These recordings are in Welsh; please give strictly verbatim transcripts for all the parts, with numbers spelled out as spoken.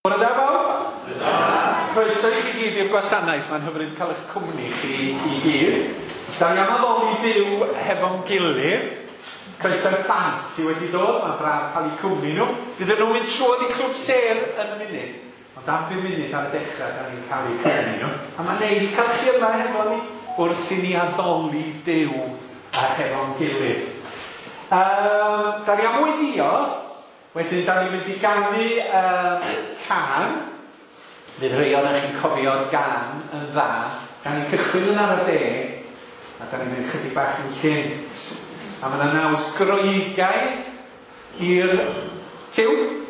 Bore da bawb? Croeso i chi gyd i'r gwasanaeth, mae'n hyfryd cael eich cwmni chi i gyd. Da ni am addoli Duw hefo'n gilydd. Croeso'r plant sydd wedi dod, mae'n braf cael eu cwmni nhw. Dydyn nhw'n mynd trwodd i clwb ser yn y munud. Ond am bum munud ar y dechrau, da ni'n cael eu cwmni nhw. A mae'n neis cael chi yma hefo ni wrth i ni addoli Duw hefo'n gilydd. Uh, da ni am weddio. Wedyn, da ni'n mynd i ganu uh, can. Fydd rhai o'n eich chi'n cofio'r gan yn dda. Da ni'n cychwyn yn ar y de, a da ni'n mynd chydig bach yn cynt. A mae yna naws groegaidd i'r tiw.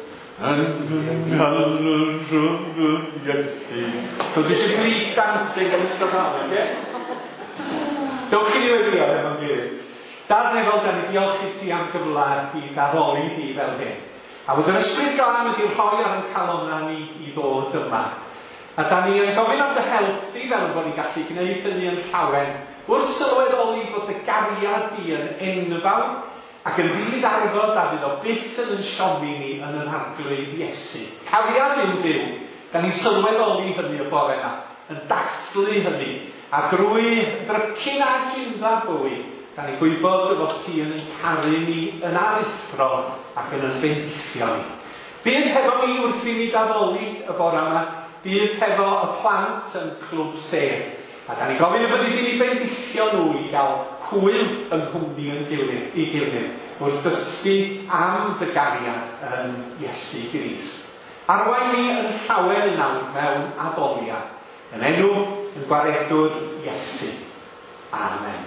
Iesu. So, dwi eisiau Greek dancing yn ystod hon, oce? Dewch chi ni wedi o, efo'n gilydd. Dad Nefel, da ni diolch i ti am gyfle i ddadoli di fel hyn. A wedyn ysbryd glân wedi'i rhoi ar yn calonna ni i ddod yma. A da ni yn gofyn am dy help di fel bod ni'n gallu gwneud hynny yn llawen wrth sylweddoli bod y gariad di yn enfawr ac yn fydd arfod a fydd o byth yn yn siomi ni yn yr arglwydd Iesu. Cariad yw Duw, da ni'n sylweddoli hynny y bore yma, yn dathlu hynny, a drwy drycyn a gynfa bywyd, da ni'n gwybod fod ti yn ein caru ni yn arithro ac yn yn bendithio ni. Bydd hefo ni wrth i ni daddoli y bore yma, bydd hefo y plant yn clwb ser. A da ni'n gofyn y byddi di ni bendithio nhw i gael hwyl yng nghwmni yn gilydd, i gilydd wrth dysgu am dy gariad yn Iesu Grist. Arwain ni yn llawer nawr mewn addoliad, yn enw yn gwaredwr Iesu. Amen.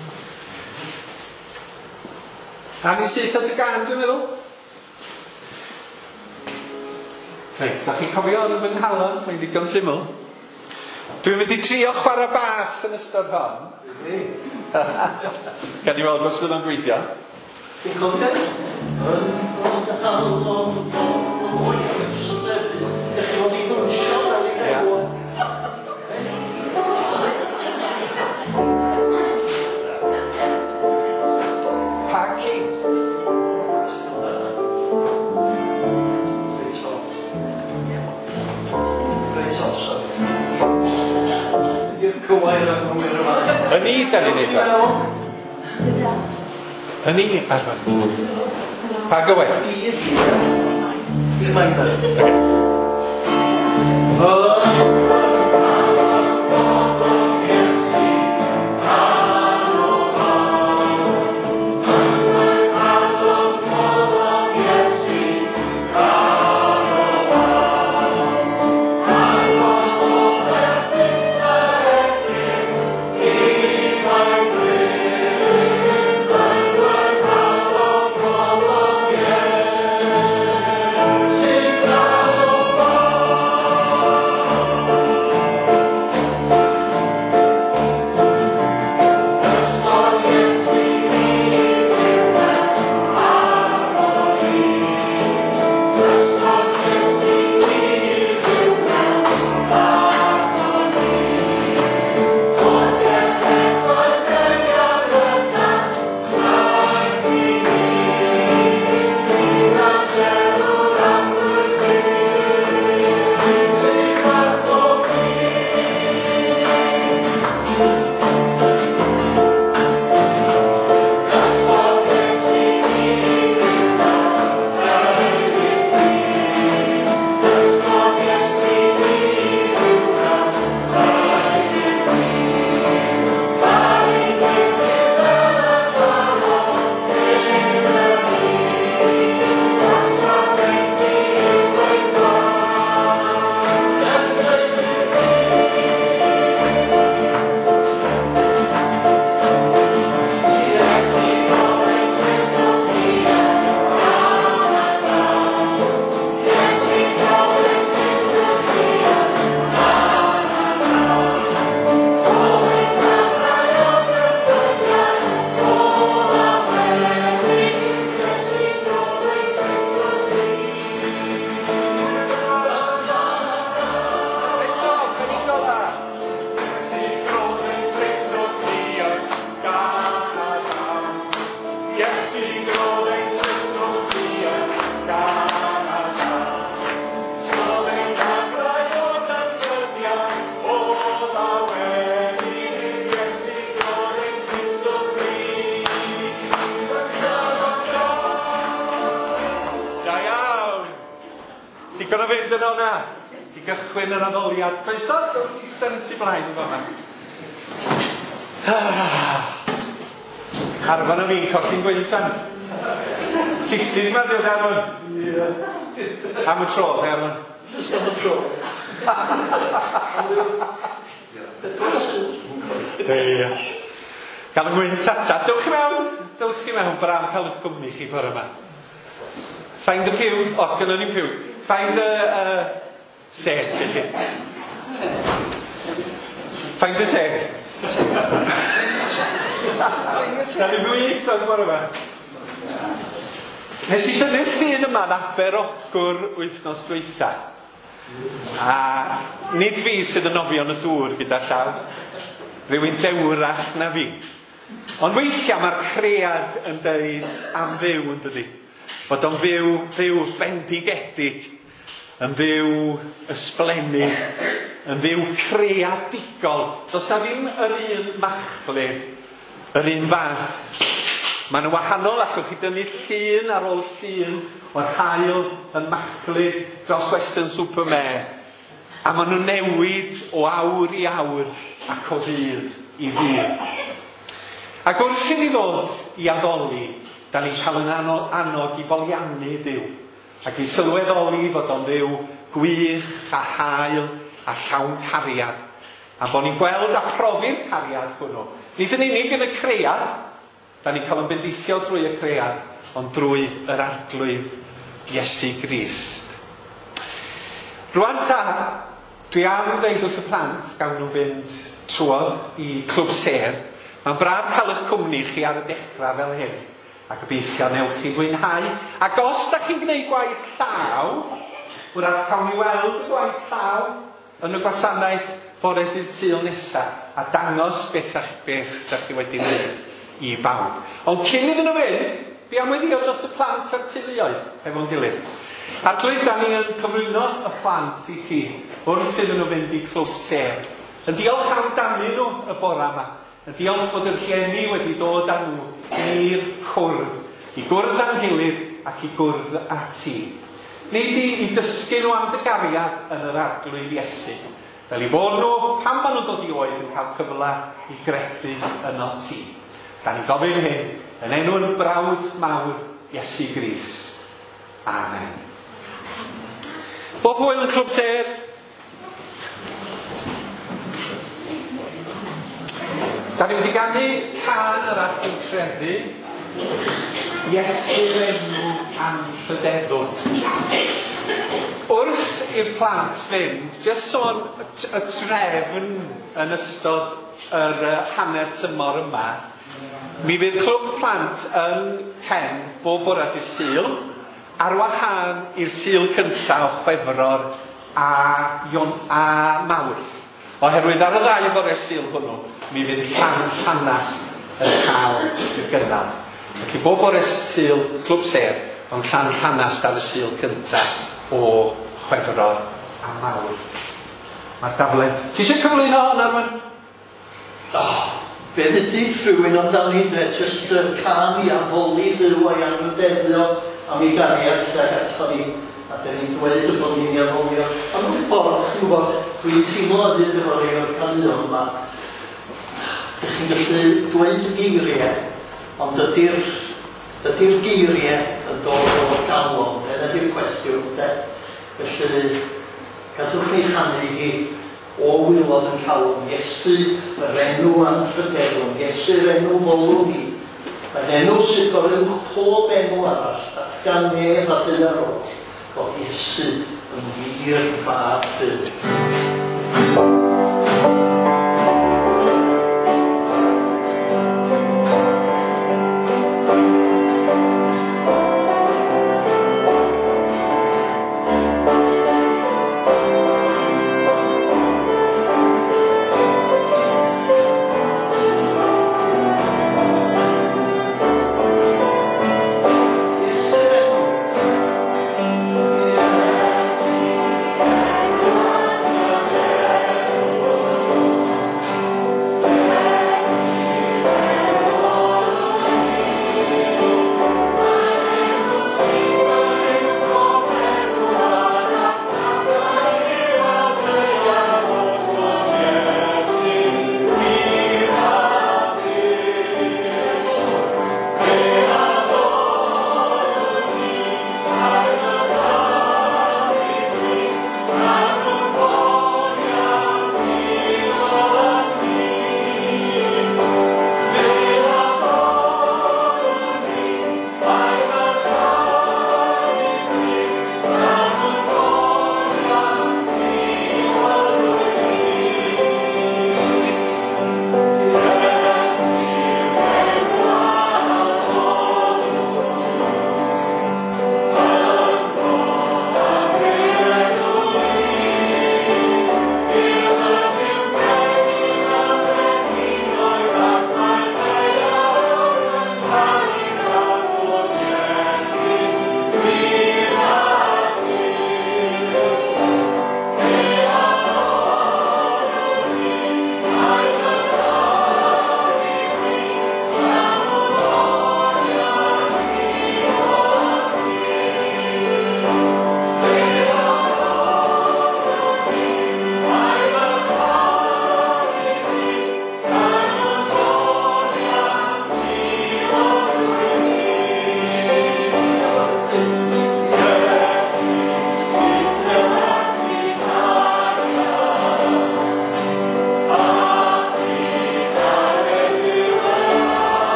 A ni syth at y gan, dwi'n meddwl? Reit, da chi'n cofio yn fy nghalon, mae'n digon syml. Dwi'n mynd i trio chwarae bas yn ystod hon. Gan i weld os fydd o'n gweithio. Dwi'n cofio? Yn halon, o'i ysgrifennu, ydych chi'n fod i ddwnsio fel i ddewr. Yn ni, da ni'n neud o? Yn ni, arfan. Pa gywed? I'r maen dda. Sing Digon o fynd yno na. I gychwyn yr addoliad. Croeso, rwy'n eistedd yn tu blaen yn fan'na. Arfon o fi, colli'n gweintan. sixties ma diwedd Arfon. Am y tro, de Arfon? Just am y tro. Ie. Gan y gwyn tata. Dewch chi mewn. Dewch chi mewn. Braf cael eich gwmni chi bore yma. Find the pew. Os gynnu ni'n pews. Find the uh, set i chi. Find the set. Da ni'n gwych o'n bore yma. Nes i dynnu'r llun yma yn Aberogwr wythnos dweitha. A nid fi sydd yn nofio yn y dŵr gyda llaw. Rwy'n dewrach na fi. Ond weithiau mae'r cread yn dweud am fyw yn dydi. Bod o'n fyw, fyw bendigedig, yn fyw ysblennydd, yn fyw creadigol. Does na ddim yr un machlyd, yr un fath. Mae'n wahanol allwch chi dynnu llun ar ôl llun o'r haul yn machlyd dros Western Supermare. A maen nhw'n newid o awr i awr ac o ddydd i ddydd. Ac wrth i ni ddod i addoli, da ni'n cael yn anog, anog i foliannu Duw. Ac i sylweddoli fod o'n fyw gwych a hael a llawn cariad. A bod ni'n gweld a profi'r cariad hwnnw. Nid yn unig yn y cread, da ni'n cael yn bendithio drwy y cread, ond drwy yr arglwydd Iesu Grist. Rwan ta, dwi am ddeud wrth y plant gawn nhw fynd trwodd i Clwb Ser. Mae'n braf cael eich cwmni chi ar y dechrau fel hyn. A gobeithio newch chi fwynhau. Ac os da chi'n gwneud gwaith llaw, wrach cawn ni weld y gwaith llaw yn y gwasanaeth fore dydd Sul nesaf a dangos beth a'ch beth da chi wedi gwneud i bawb. Ond cyn iddyn nhw fynd, fi am wedi dros y plant a'r teuluoedd efo'n gilydd. Ar glwyd da ni yn cyflwyno y plant i ti wrth iddyn nhw fynd i Clwb Ser. Yn diolch amdanu nhw y bora yma. Yn diolch fod yr rhieni wedi dod â nhw i'r cwrdd. I gwrdd â'n gilydd ac i gwrdd â ti. Nid i, i dysgu nhw am dy gariad yn yr arglwydd Iesu. Fel i bod nhw, pan maen nhw'n dod i oed yn cael cyfle i gredu yno ti. Da ni'n gofyn hyn yn enw'n brawd mawr Iesu Grist. Amen. Bob hwyl yn Clwb Ser. Da ni wedi ganu can yr arglwydd credu. Iesu'r enw anrhydeddwn. Wrth i'r plant fynd, jyst sôn y trefn yn ystod yr hanner tymor yma, mi fydd Clwb Plant yn Ken bob bore dydd Sul, ar wahân i'r Sul cyntaf o Chwefror a, Ion, a Mawrth. Oherwydd ar y ddau bore Sul hwnnw, mi fydd llant hanas yn cael y gynnal. Felly bob bore Sul Clwb Ser, ond llant hanas ar y Sul cyntaf o Chwefror a Mawrth. Mae'r daflen. Ti eisiau cyflwyno hwn Arwen? Oh, be ydy rhywun amdani de, jyst y can i afoli ddiw a'i anrhydeddio am ei gariad ag ato ni, a dyn ni'n dweud y bod ni'n afolio. A mewn ffordd, chi'n gwybod, dwi'n teimlo a dyd efo rei o'r canion yma. Ydych chi'n gallu dweud geiriau, ond ydy'r ydy'r geiriau yn dod o'r galon, ydy'r cwestiwn, de. Felly, gadwch eich hannu hi o wylod yn calon, Iesu yr enw anrhydeddwn, Iesu'r enw molwn ni. Mae'n enw sydd gorau pob enw arall, datgan nef a dy ar ôl, god Iesu yn wir fab dy.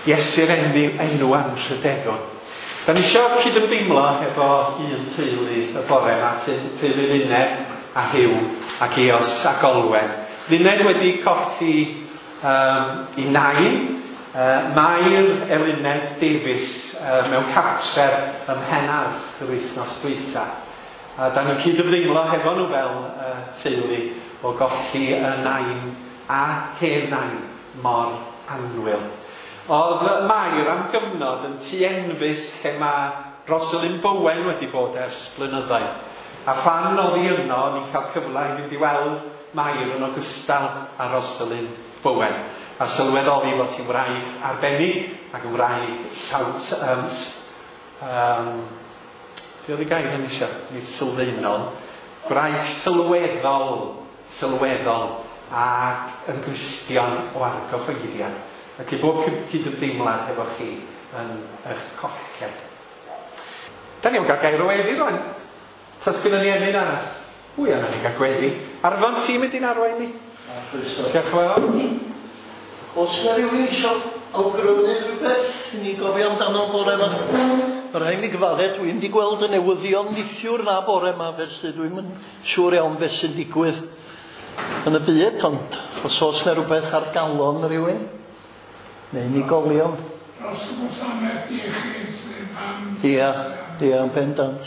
Iesu'r enw, enw am Rhydefon. Da ni eisiau cydymdeimlo efo un teulu y bore yma, teulu Luned a Hyw ac Eos a Golwen. Luned wedi colli um, i nain, uh, Mair Eluned Davies uh, mewn cartref ym Mhenarth yr wythnos dwytha. A da ni'n cydymdeimlo hefo nhw fel uh, teulu o golli y nain a hen nain mor annwyl. Oedd Mair am gyfnod yn tu enfus lle mae Rosalind Bowen wedi bod ers blynyddoedd. A phan oedd hi yno, ni'n cael cyfle i fynd i weld Mair yn ogystal â Rosalind Bowen. A sylweddoli fod hi'n wraig arbennig ac yn wraig sawt... Um, um, Be oedd ei gair yn eisiau? Nid sylfaenol. Gwraig sylweddol, sylweddol ac yn gristion o argyhoeddiad. Ac i bob cydymdeimlad efo chi yn eich colled. Da ni'n cael gair o weddi rwan. Ta sgynnon ni emyn arall? Ww, anna ni gael gweddi. Arfon ti'n mynd i'n arwain ni? Diolch yn fawr. Os yna rhywun eisiau awgrymu rhywbeth, ni gofio amdano bore yma. Mae rhaid mi gyfadde, dwi'n wedi gweld y newyddion nithiwr na bore yma, felly dwi'n yn siŵr iawn beth sy'n digwydd yn y byd, ond os oes yna rhywbeth ar galon rhywun, neu unigolion. Dros y gwasanaeth iechyd sydd am... Ia, ia, yn bendant.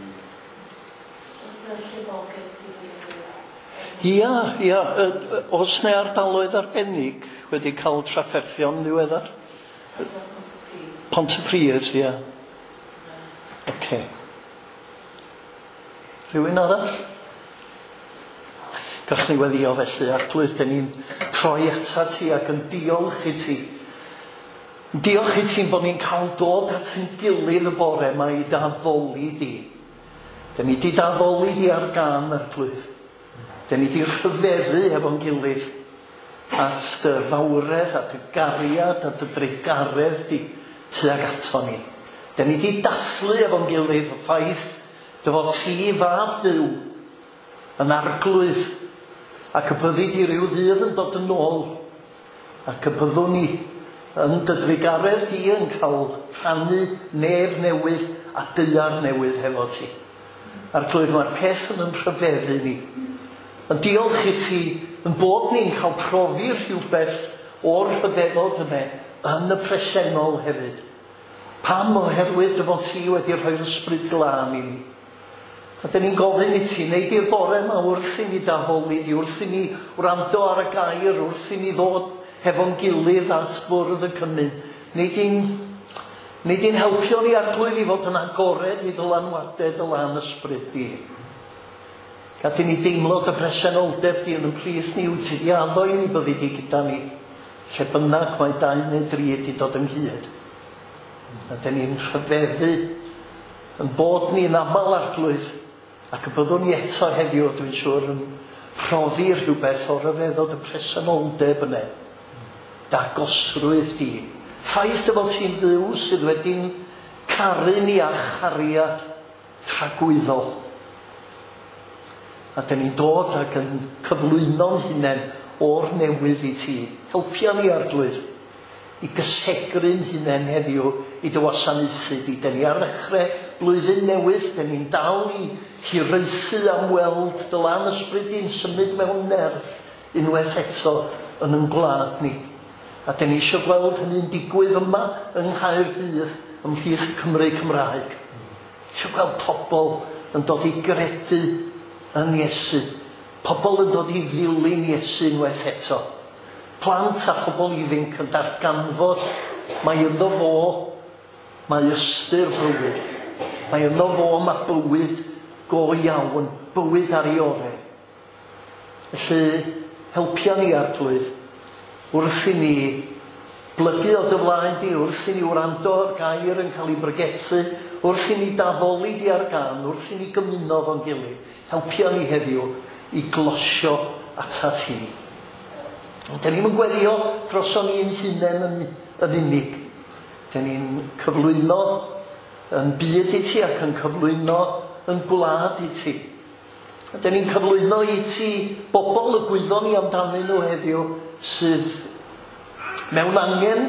Os yna llifogydd sydd wedi... Ia, ia, os yna ardaloedd arbennig wedi cael trafferthion ddiweddar. Pontypridd, ia. Oce. Rhywun arall? Gach ni weddio felly, Arglwydd, da ni'n troi ata ti ac yn diolch i ti. Diolch i ti bod ni'n cael dod at yn gilydd y bore yma i daddoli di. Da ni di daddoli di ar gan, Arglwydd. Da ni di rhyfeddu efo'n gilydd at dy fawredd, at y gariad, at y dreigaredd di tuag ato ni. Da ni di dathlu efo'n gilydd y ffaith dy fod ti fab Duw yn arglwydd ac y byddi di ryw ddydd yn dod yn ôl ac y byddwn ni yn dy dreigaredd di yn cael rhannu nef newydd a deiar newydd hefo ti. Arglwydd, mae'r peth yn yn rhyfeddu ni. Yn diolch i ti yn bod ni'n cael profi rhywbeth o'r rhyfeddod yma yn y presennol hefyd. Pam oherwydd dy fod ti wedi rhoi'r ysbryd glân i ni. A dyn ni'n gofyn i ti, neud i'r bore yma wrth i ni daddoli di, wrth i ni wrando ar y gair, wrth i ni ddod hefo'n gilydd at bwrdd y cymyn. Neud i'n neud i'n helpio ni Arglwydd i fod yn agored i dylanwadau dylan ysbryd di. Gad i ni deimlo dy bresenoldeb di yn y pris ni wyt ti di addo i ni byddi di gyda ni. Lle bynnag mae dau neu dri wedi dod ynghyd. A dyn ni'n rhyfeddu yn bod ni'n aml Arglwydd ac y byddwn ni eto heddiw, dwi'n siŵr, yn profi rhywbeth o rhyfeddod y presenoldeb yna. Dagosrwydd di. Ffaith dy fod ti'n ddiw sydd wedi'n caru ni a chariad tragwyddol. A dyn ni'n dod ac yn cyflwyno'n hunain o'r newydd i ti. Helpia ni Arglwydd i gysegru'n hunain heddiw i dy wasanaethu di. Da ni ar ddechrau blwyddyn newydd, da ni'n dal i hiraethu am weld dylan ysbryd i'n symud mewn nerth unwaith eto yn yn gwlad ni. A da ni eisiau gweld hynny'n digwydd yma yng Nghaerdydd ymhlith Cymru Cymraeg. Eisiau gweld pobl yn dod i gredu yn Iesu. Pobl yn dod i ddilyn Iesu unwaith eto. Plant a phobl ifanc yn darganfod mae ynddo fo, mae ystyr bywyd. Mae ynddo fo mae bywyd go iawn, bywyd ar ei orau. Felly, helpia ni Arglwydd, wrth i ni blygu o dy flaen di, wrth i ni wrando o'r gair yn cael ei brygethu, wrth i ni daddoli di ar gan, wrth i ni gymuno fo'n gilydd. Helpia ni heddiw i glosio ata ti. Da ni'n gwerio dros o'n i'n hunain yn, yn unig. Da ni'n cyflwyno yn byd i ti ac yn cyflwyno yn gwlad i ti. Da ni'n cyflwyno i ti bobl y gwyddon ni amdanyn nhw heddiw sydd mewn angen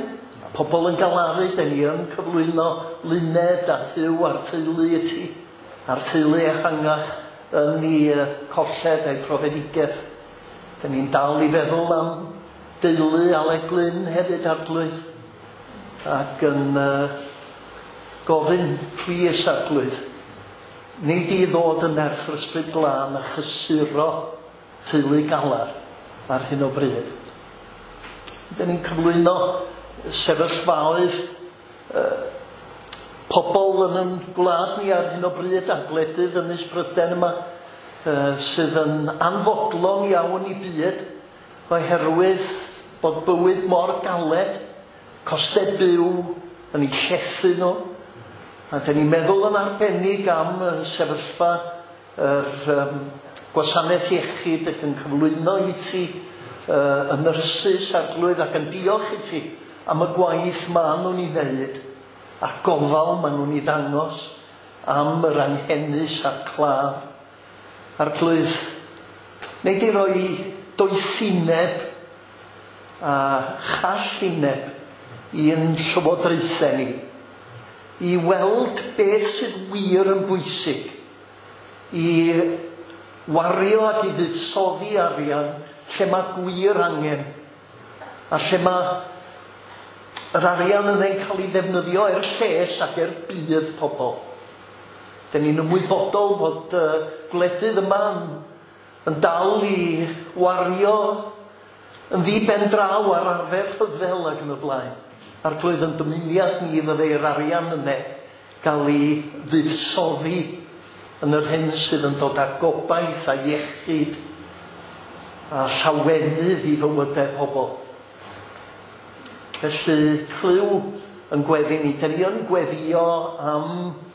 pobl yn galaru, da ni yn cyflwyno Luned a Huw a'r teulu i ti, a'r teulu ehangach yn ei uh, colled a'i profedigaeth. Da ni'n dal i feddwl am deulu Aled Glyn hefyd Arglwydd, ac yn uh, gofyn plis Arglwydd, nid i ddod yn erch yr ysbryd glân a chysuro teulu galar ar hyn o bryd. Da ni'n cyflwyno sefyllfaoedd uh, pobl yn yn gwlad ni ar hyn o bryd, a gwledydd yn Ynys Brydain yma, uh, sydd yn anfodlon iawn i byd, oherwydd bod bywyd mor galed, costau byw yn ei llethu nhw. A da ni'n meddwl yn arbennig am uh, sefyllfa yr um, gwasanaeth iechyd ac yn cyflwyno i ti uh, y nyrsys Arglwydd, ac yn diolch i ti am y gwaith maen nhw'n ei wneud a gofal maen nhw'n ei ddangos am yr anghennus a'r claf. Arglwydd, nid i roi doethineb a challineb i'n llywodraethau ni, i weld beth sydd wir yn bwysig, i wario ac i fuddsoddi arian lle mae gwir angen, a lle mae yr arian yn ei cael ei ddefnyddio er lles ac er bydd pobl. Da ni'n ymwybodol bod uh, gwledydd yma yn, yn dal i wario yn ddiben draw ar arfer rhyfel ac yn y blaen. Arglwydd, yn dymuniad ni fyddai'r arian yna gael ei fuddsoddi yn yr hyn sydd yn dod â gobaith a iechyd a llawenydd i fywydau pobl. Felly, clyw yn gweddi ni. Da ni yn gweddio am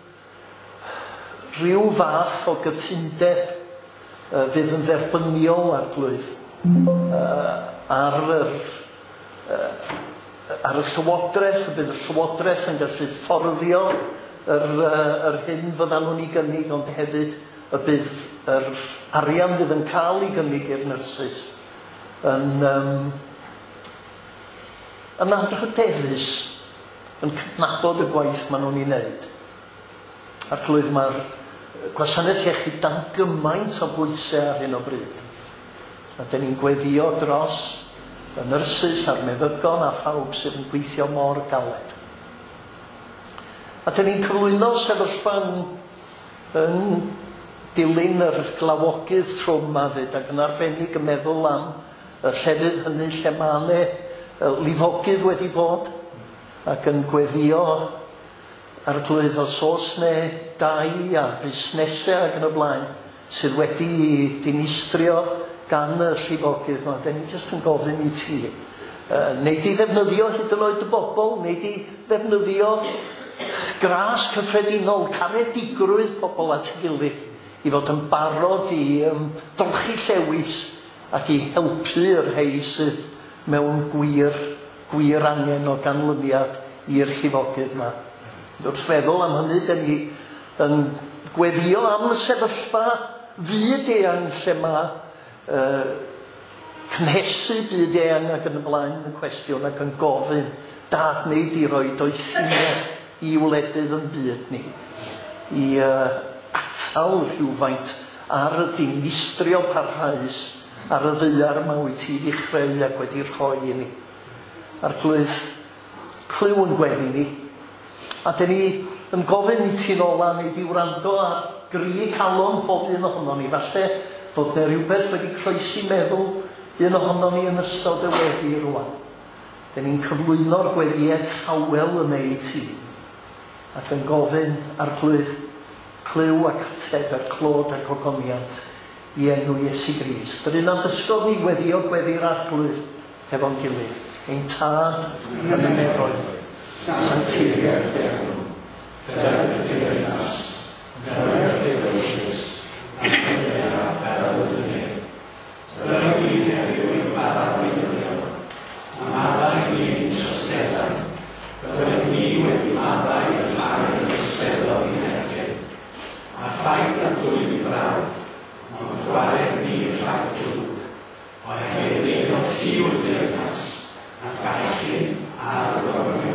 rhyw fath o gytundeb uh, fydd yn dderbyniol Arglwydd uh, ar yr uh, ar y llywodraeth, bydd y llywodraeth yn gallu fforddio yr, uh, yr hyn fyddan nhw'n ei gynnig, ond hefyd y bydd yr arian fydd yn cael ei gynnig i'r nyrsys yn, um, yn anrhydeddus, yn cydnabod y gwaith maen nhw'n ei wneud. Arglwydd, mae'r gwasanaeth iechyd dan gymaint o bwysau ar hyn o bryd. A da ni'n gweddio dros y nyrsys a'r meddygon a phawb sydd yn gweithio mor galed. A da ni'n cyflwyno sefyllfa yn, yn dilyn yr glawogydd trwm a fyd, ac yn arbennig yn meddwl am y llefydd hynny lle mae yna lifogydd wedi bod, ac yn gweddio Arglwydd os oes ne dau a busnesau ac yn y blaen sydd wedi dinistrio gan y llifogydd yma. Da ni jyst yn gofyn i ti. Uh, neud i ddefnyddio hyd yn oed y bobl, neud i ddefnyddio gras cyffredinol, caredigrwydd pobl at ei gilydd, i fod yn barod i um, dolchi llewis ac i helpu'r rhai sydd mewn gwir, gwir angen o ganlyniad i'r llifogydd yma. Wrth feddwl am hynny, da ni yn gweddio am y sefyllfa fyd eang lle mae uh, cynhesu byd eang ac yn y blaen yn cwestiwn ac yn gofyn dad wneud i roi doethineb i wledydd yn byd ni, i uh, atal rhywfaint ar y dinistrio parhaus ar y ddaear yma wyt ti wedi chreu ac wedi rhoi i ni. Arglwydd, clyw yn gweddi ni, a da ni yn gofyn i ti'n ola neu di wrando ar gri calon pob un ohono ni. Falle fod yna rhywbeth wedi croesi meddwl un ohono ni yn ystod y weddi rwan. Da ni'n cyflwyno'r gweddiad tawel yn ei ti, ac yn gofyn Arglwydd clyw ac ateb ar clod ac ogoniant i enw Iesu Grist. Yr un a'n dysgodd ni weddio gweddi'r Arglwydd hefo'n gilydd. Ein tad yn y nefoedd. Sanctifier Deum, Pedar Deyrnas, Pedar Deyrnas, Pedar Pedar Dyna gwyd heddiw i'r barad weinyddion, a maddau ni'n troseddau, byddwn ni wedi maddau yn mar yn troseddol i'n erbyn, a ffaith a dwy'n i brawf, ond gwared ni rhag drwg, oherwydd ei rosi o'r deyrnas, a gallu ar y gofyn.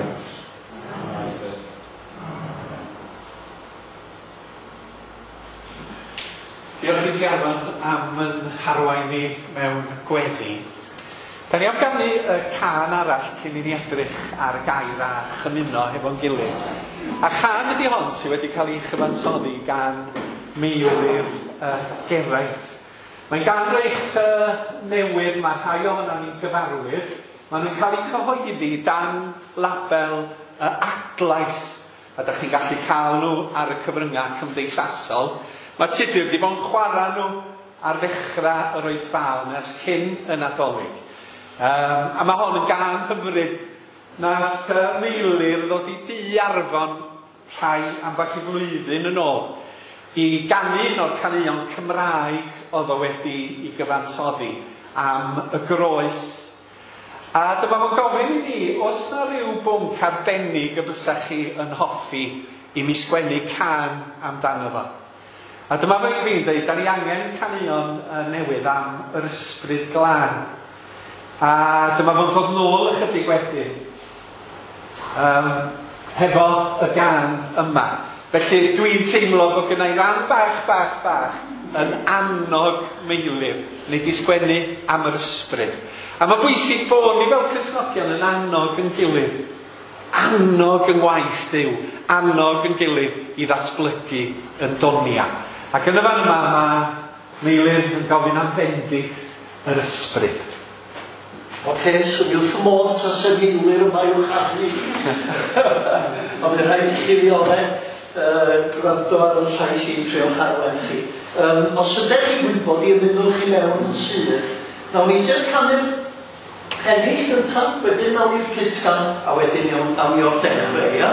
Diolch i ti Arfon am yn harwain ni mewn gweddi. Da ni am ganu y can arall cyn i ni edrych ar gair a chymuno efo'n gilydd. A chan ydi hon sydd wedi cael ei chyfansoddi gan Meilir uh, Geraint. Mae'n gan reit uh, newydd, mae rhai ohono ni'n gyfarwydd. Maen nhw'n cael eu cyhoeddi dan label uh, adlais, a da chi'n gallu cael nhw ar y cyfryngau cymdeithasol. Mae Tudur wedi bod yn chwarae nhw ar ddechrau yr oedfawn ers cyn y Nadolig. Um, a mae hon yn gan hyfryd. Nath uh, Meilir ddod i dŷ Arfon rhai ambell i flwyddyn yn ôl i ganu un o'r caneuon Cymraeg oedd o wedi i gyfansoddi am y groes. A dyma fo'n gofyn i ni, oes na ryw bwnc arbennig y bysach chi yn hoffi i mi sgwennu can amdano fo? A dyma fe fi'n dweud, da ni angen caneuon uh, newydd am yr ysbryd glân. A dyma fo'n dod nôl ychydig wedyn. Um, hefo y gan yma. Felly dwi'n teimlo bod gynnau ran bach, bach, bach yn annog Meilir neu di sgwennu am yr ysbryd. A mae bwysig bod ni fel Cristnogion yn annog yn gilydd. Annog yn waith Duw. Annog yn gilydd i ddatblygu yn donia. Ac yn y fan yma mae Meilir yn gofyn am bendith yr ysbryd. Oce, swn i wrth y modd ta sef Meilir yma i'w chaddu. Ond mae'n rhaid i chi ddiole gwrando ar y llais i'n ffrio harwen chi. Um, os ydych chi wybod i ymunwch chi mewn yn sydd, nawn ni jyst canu'r pennill gyntaf, wedyn nawn ni'r cytgan, a wedyn nawn ni o'r dechrau, ia?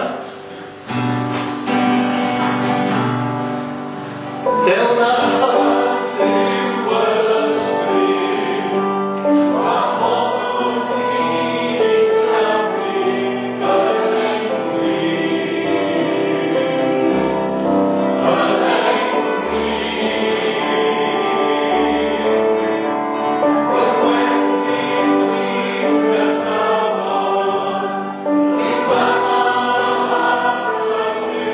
Del na tath yw yr ysbryd, a hon i safi yr engli. Yr engli. Yr wedi dwi'n gynnar, i fannar ar y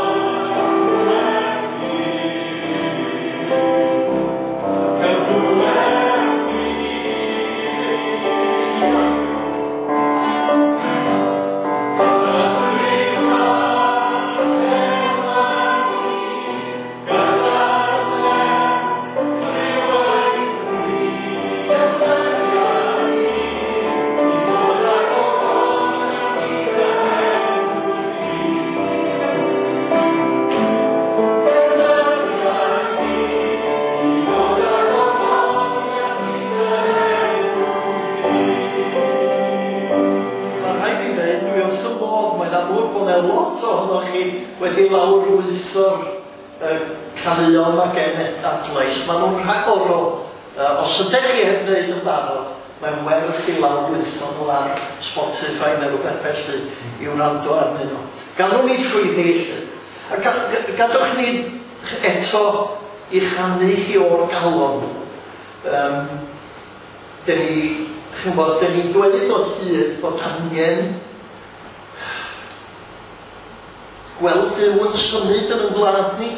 wedi lawrwytho'r uh, caneuon a gen adlais. Maen nhw'n rhagorol. Uh, os ydych chi heb wneud yn barod, mae'n werth i lawrwytho nhw ar Spotify neu rhywbeth felly i wrando arnyn nhw. Gadwch ni ffrwyddi. A gadwch ni eto i chanu chi o'r galon. Um, Dyn ni, chi'n bod, dyn ni'n dweud o hyd bod angen gweld Duw yn symud yn y gwlad ni.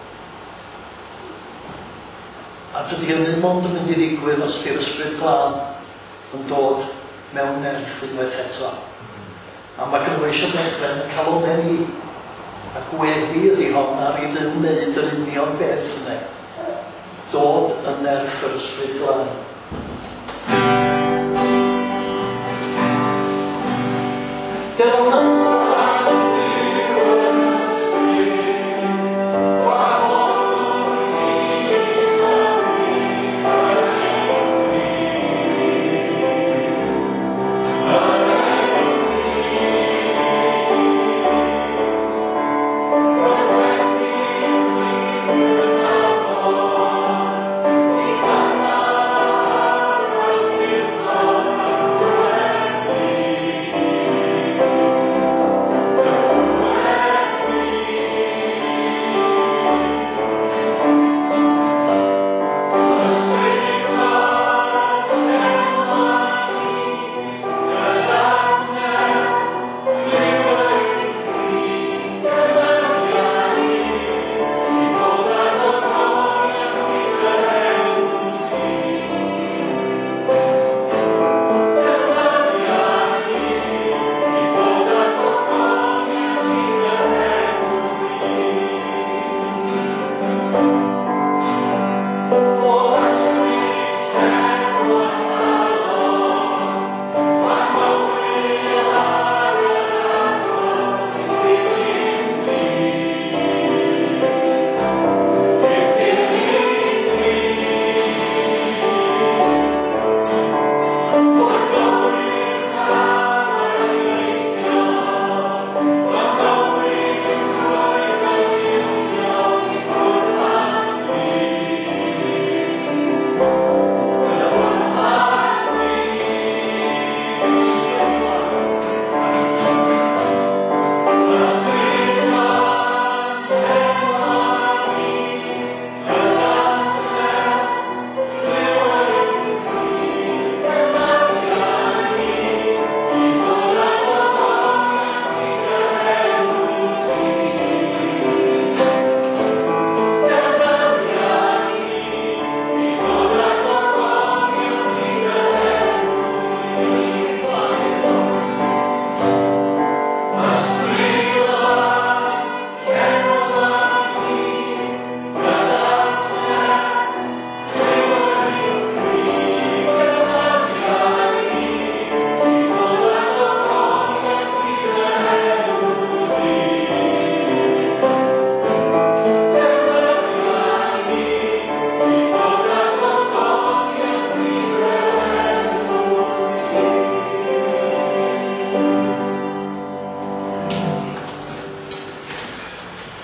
A dydy hynny mond yn mynd i ddigwydd os di'r ysbryd glân yn dod mewn nerth unwaith eto. A mae gynnu eisiau dechrau yn cael o ni a gweddi ydi hon ar i ddim wneud yr union beth yna. Dod yn nerth yr ysbryd glân. Del na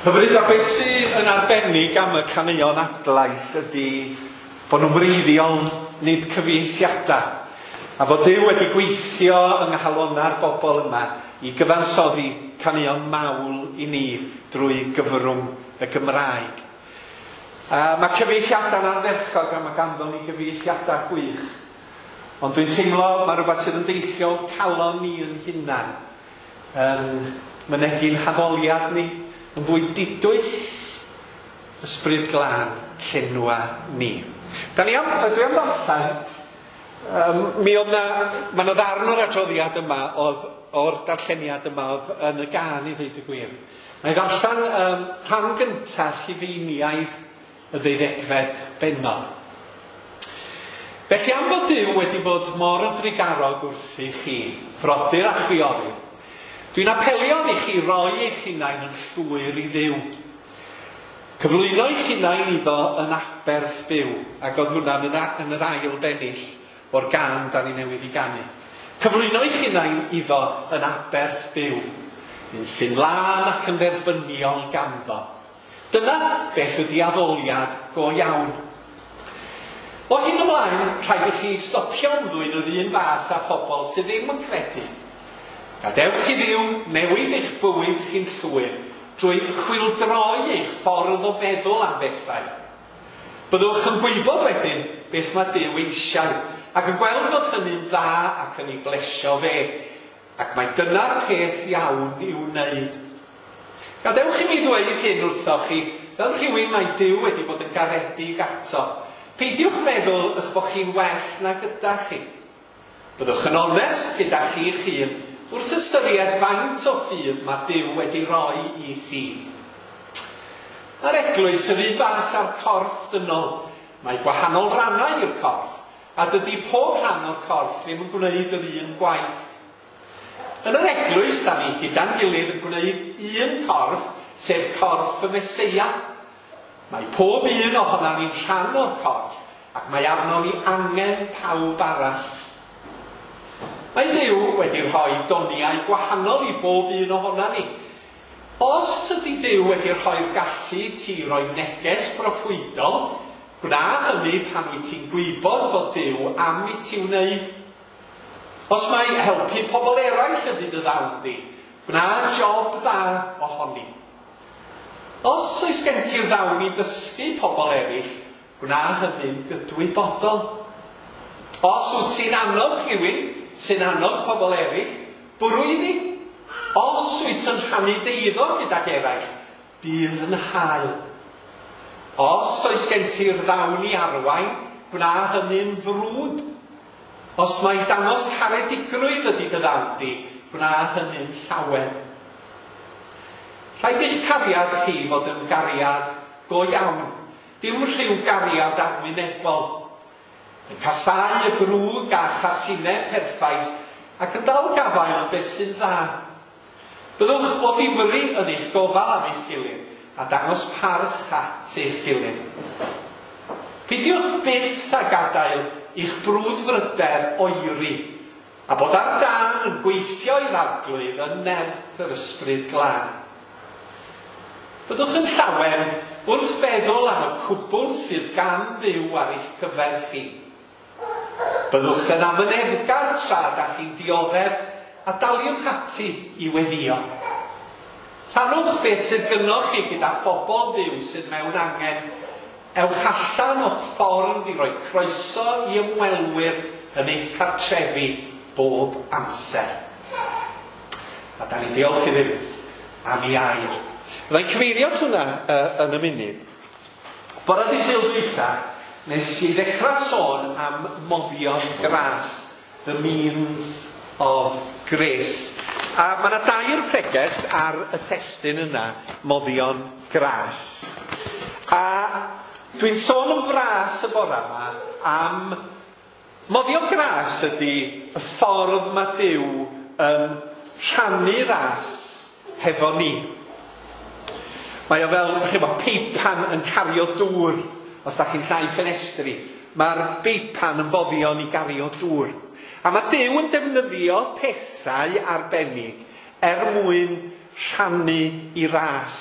Hyfryd, a beth sydd yn arbennig am y caneuon adlais ydy bod nhw'n wreiddiol nid cyfieithiadau, a fod Duw wedi gweithio yng nghalonna'r bobl yma i gyfansoddi caneuon mawl i ni drwy gyfrwng y Gymraeg. Uh, mae cyfieithiadau'n ardderchog a mae ganddo ni gyfieithiadau gwych. Ond dwi'n teimlo mae rhywbeth sydd yn deillio calon ni yn hunan, yn mynegi'n haddoliad ni, yn fwy didwyll ysbryd glân llenwa ni. Da ni am, dwi am ddarllen, um, mi oedd na, mae yna ddarn o'r adroddiad yma, oedd, o'r darlleniad yma, oedd yn y gan i ddeud y gwir. Mae ddarllen um, rhan gyntaf Rhufeiniaid y ddeuddegfed bennod. Felly am fod Duw wedi bod mor ydrigarog wrthi chi, frodyr a chwiorydd, dwi'n apelio i chi roi eich hunain yn llwyr i Dduw. Cyflwyno eich hunain iddo yn Abers byw, ac oedd hwnna'n yn yr ail bennill o'r gan da ni newydd i ganu. Cyflwyno eich hunain iddo yn Abers byw, un sy'n lan ac yn dderbyniol ganddo. Dyna beth ydy addoliad go iawn. O hyn ymlaen, rhaid i chi stopio ymddwyn yr un fath a phobl sydd ddim yn credu. Gadewch i Dduw newid eich bywyd chi'n llwyr drwy chwildroi eich ffordd o feddwl am bethau. Byddwch yn gwybod wedyn beth mae Duw eisiau ac yn gweld fod hynny'n dda ac yn ei blesio fe, ac mae dyna'r peth iawn i'w wneud. Gadewch i mi ddweud hyn wrthoch chi fel rhywun mae Duw wedi bod yn garedig ato. Peidiwch meddwl eich bod chi'n well na gyda chi. Byddwch yn onest gyda chi'ch hun wrth ystyried faint o ffydd mae Duw wedi rhoi i chi. Ar eglwys yr un fath â'r corff dynol, mae gwahanol rannau i'r corff, a dydy pob rhan o'r corff ddim yn gwneud yr un gwaith. Yn yr eglwys, da ni gyda'n gilydd yn gwneud un corff, sef corff y Meseia. Mae pob un ohonan ni'n rhan o'r corff, ac mae arno ni angen pawb arall. Mae Duw wedi rhoi doniau gwahanol i bob un ohonan ni. Os ydy Duw wedi rhoi'r gallu ti roi neges broffwydol, gwna hynny pan wyt ti'n gwybod fod Duw am i ti wneud. Os mae helpu pobl eraill ydy dy ddawn di, gwna job dda ohoni. Os oes gen ti'r ddawn i ddysgu pobl eraill, gwna hynny'n gydwybodol. Os wyt ti'n annog rhywun sy'n annog pobl eraill, bwrwyddi. Os wyt yn rhannu deiddo gydag eraill, bydd yn hael. Os oes gen ti'r ddawn i arwain, gwna hynny'n frwd. Os mae dangos caredigrwydd ydy dy ddawn di, gwna hynny'n llawen. Rhaid eich cariad chi fod yn gariad go iawn, dim rhyw gariad arwynebol. Yn casau y grwg a chasinau perffaith ac yn dal gafael yn beth sy'n dda. Byddwch o ddifri yn eich gofal am eich gilydd a dangos parch at eich gilydd. Peidiwch byth a gadael i'ch brwdfryder oeri a bod ar dan yn gweithio i'r arglwydd yn nerth yr ysbryd glân. Byddwch yn llawen wrth feddwl am y cwbl sydd gan Dduw ar eich cyfer chi. Byddwch yn amyneddgar tra da chi'n dioddef a daliwch ati i weddio. Rhannwch beth sydd gynnoch chi gyda phobl Dduw sydd mewn angen. Ewch allan o'ch ffordd i roi croeso i ymwelwyr yn eich cartrefi bob amser. A da ni'n diolch i Dduw am ei air. Byddai'n cyfeirio hwnna uh, yn y munud. Bore di Sul dwytha, nes i ddechrau sôn am moddion gras, the means of grace. A mae yna dair preges ar y testyn yna, moddion gras. A dwi'n sôn yn fras y bore yma am moddion gras ydy y ffordd mae Duw yn rhannu ras hefo ni. Mae o fel, chi'n bod, peipan yn cario dŵr. Os da chi'n llai ffenestri, mae'r beipan yn boddion i gario dŵr. A mae Duw yn defnyddio pethau arbennig er mwyn rhannu i ras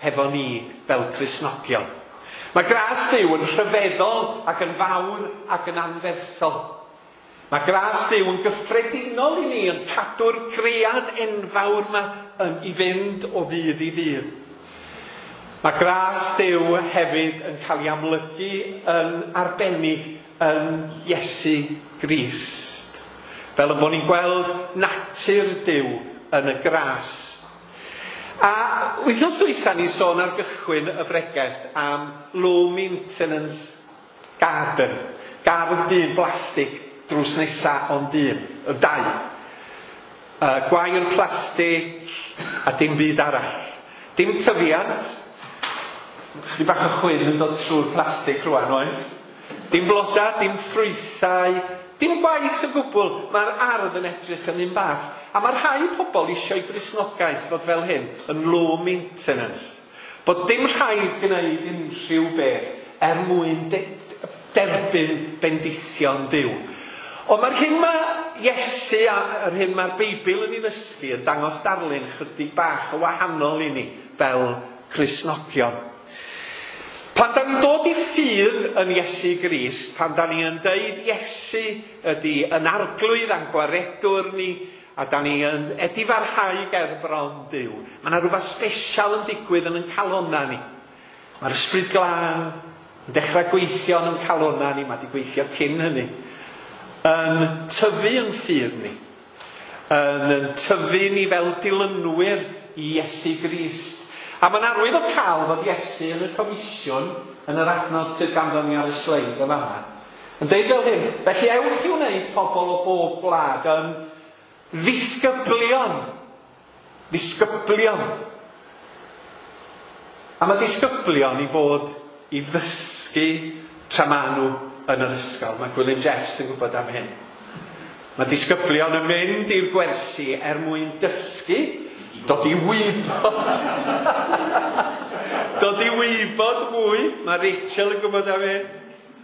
hefo ni fel Cristnogion. Mae gras Duw yn rhyfeddol ac yn fawr ac yn anferthol. Mae gras Duw yn gyffredinol i ni yn cadw'r cread enfawr yma i fynd o ddydd i ddydd. Mae gras Duw hefyd yn cael ei amlygu yn arbennig yn Iesu Grist. Fel yn bod ni'n gweld natur Duw yn y gras. A wythnos dwytha ni sôn ar gychwyn y breges am low maintenance garden. Gardd dyn plastig drws nesa ond dyn, y dau. Uh, gwair plastig a dim byd arall. Dim tyfiant. Chydig bach o chwyn yn dod trwy'r plastig rwan oes. Dim bloda, dim ffrwythau, dim gwaith o gwbl. Mae'r ardd yn edrych yn un bath. A mae rhai pobl eisiau Gristnogaeth fod fel hyn, yn low maintenance. Bod dim rhaid gwneud unrhyw beth er mwyn de derbyn bendithion Duw. Ond mae'r hyn mae Iesu a'r hyn mae'r Beibl yn ei ddysgu yn dangos darlun chydig bach o wahanol i ni fel Cristnogion. Pan da ni'n dod i ffydd yn Iesu Grist, pan da ni'n deud Iesu ydy yn arglwydd a'n gwaredwr ni, a da ni yn edifarhau ger bron Duw, mae yna rhywbeth sbesial yn digwydd yn yn calonna ni. Mae'r ysbryd glân yn dechrau gweithio yn yn calonna ni, mae di gweithio cyn hynny, yn tyfu yn ffydd ni, yn, yn tyfu ni fel dilynwyr i Iesu Grist. A mae'n arwydd o cael fod Iesu yn y comisiwn yn yr adnod sydd ganddo ni ar y sleid yma. Yn deud fel hyn, felly ewch i wneud pobl o bob gwlad yn ddisgyblion. Ddisgyblion. A mae ddisgyblion i fod i ddysgu tra maen nhw yn yr ysgol. Mae Gwilym Jeffs yn gwybod am hyn. Mae disgyblion yn mynd i'r gwersi er mwyn dysgu, dod i wybod. Dod i wybod mwy. Mae Rachel yn gwybod am hyn.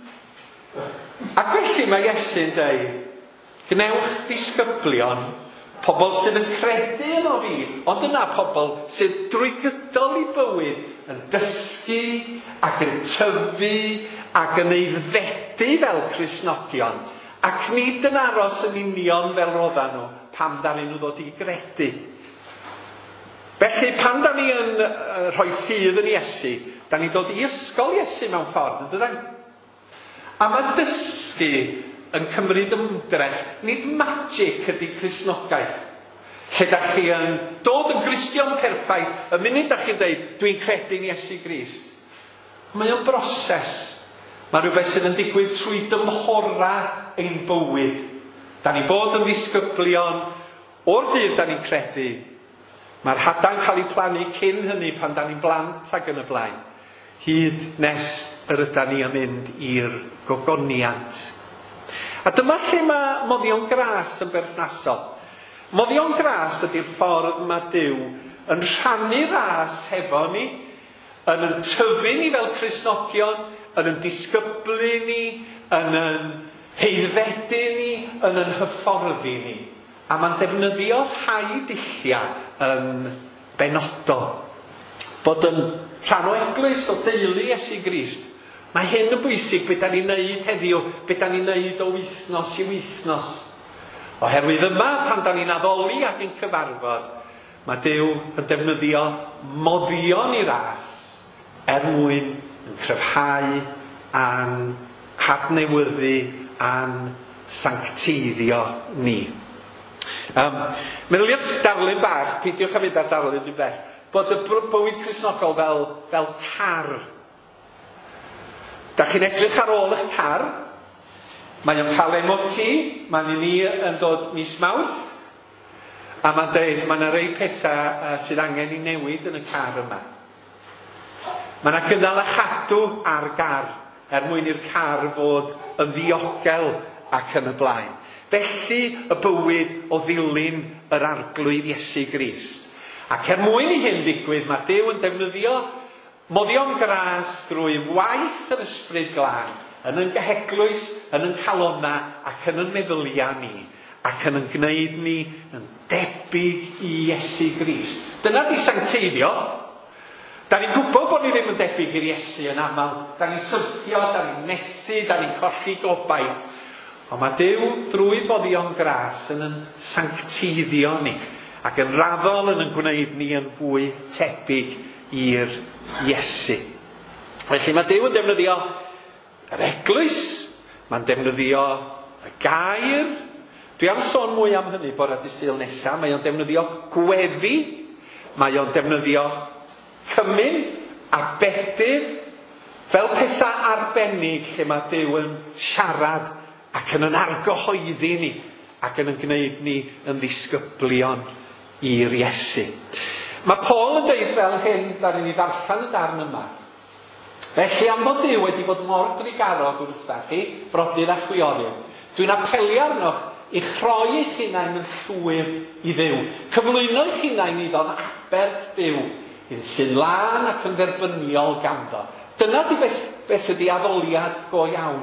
Ac felly mae Iesu'n dweud, gnewch ddisgyblion, pobl sydd yn credu yn o fi, ond yna pobl sydd drwy gydol i bywyd yn dysgu ac yn tyfu ac yn aeddfedu fel Cristnogion, ac nid yn aros yn union fel roddan nhw pam da nhw ddod i gredu. Felly pan da ni yn uh, rhoi ffydd yn Iesu, da ni dod i ysgol Iesu mewn ffordd, yndydyn? A mae dysgu yn cymryd ymdrech, nid magic ydy Cristnogaeth. Lle da chi yn dod yn Gristion perffaith, y munud da chi'n dweud, dwi'n credu'n Iesu Grist. Mae o'n broses. Mae rhywbeth sydd yn digwydd trwy dymhora ein bywyd. Da ni bod yn ddisgyblion, o'r dydd da ni'n credu. Mae'r hadau'n cael ei plannu cyn hynny pan da ni'n blant ac yn y blaen. Hyd nes yr ydyn ni yn mynd i'r gogoniant. A dyma lle mae moddion gras yn berthnasol. Moddion gras ydy'r ffordd mae Duw yn rhannu ras hefo ni, yn yn tyfu ni fel Cristnogion, yn yn disgyblu ni, yn yn heiddfedu ni, yn yn hyfforddi ni. A mae'n defnyddio rhai dulliau yn benodol. Bod yn rhan o eglwys o deulu Iesu Grist. Mae hyn yn bwysig beth da ni'n neud heddiw, beth da ni'n neud o wythnos i wythnos. Oherwydd yma, pan da ni'n addoli ac yn cyfarfod, mae Duw yn defnyddio moddion i ras er mwyn yn cryfhau a'n hadnewyddu a'n sancteiddio ni. Um, Meddyliwch darlun bach, peidiwch a mynd ar darlun i beth, bod y bywyd Cristnogol fel, fel car. Da chi'n edrych ar ôl eich car, mae o'n cael M O T, mae'n ni yn dod mis Mawrth, a mae'n dweud, mae yna rei pethau uh, sydd angen i newid yn y car yma. Mae yna gynnal a chadw ar gar, er mwyn i'r car fod yn ddiogel ac yn y blaen. Felly y bywyd o ddilyn yr arglwydd Iesu Grist. Ac er mwyn i hyn ddigwydd, mae Duw yn defnyddio moddion gras drwy waith yr ysbryd glân, yn yn geheglwys, yn yn calonna ac yn yn meddylia ni, ac yn yn gwneud ni yn debyg i Iesu Grist. Dyna di sancteiddio. Da ni'n gwybod bod ni ddim yn debyg i'r Iesu yn aml. Da ni'n syrthio, da ni'n methu, da ni'n colli gobaith. Ond mae Duw drwy boddion gras yn yn sanctiddio ni ac yn raddol yn yn gwneud ni yn fwy tebyg i'r Iesu. Felly mae Duw yn defnyddio yr eglwys, mae'n defnyddio y gair. Dwi am sôn mwy am hynny bore dydd Sul nesaf. Mae o'n defnyddio gweddi, mae o'n defnyddio cymyn a bedyr fel pethau arbennig lle mae Duw yn siarad ac yn yn argyhoeddi ni ac yn yn gwneud ni yn ddisgyblion i'r Iesu. Mae Paul yn deud fel hyn, da ni'n ei ddarllen y darn yma. Felly am bod Duw wedi bod mor drigarog wrtha chi, brodyr a chwiorydd, dwi'n apelio arnoch i chroi eich hunain yn llwyr i Dduw. Cyflwyno eich hunain i ddod aberth Duw, yn sy'n lan ac yn dderbyniol ganddo. Dyna di beth, beth ydi addoliad go iawn.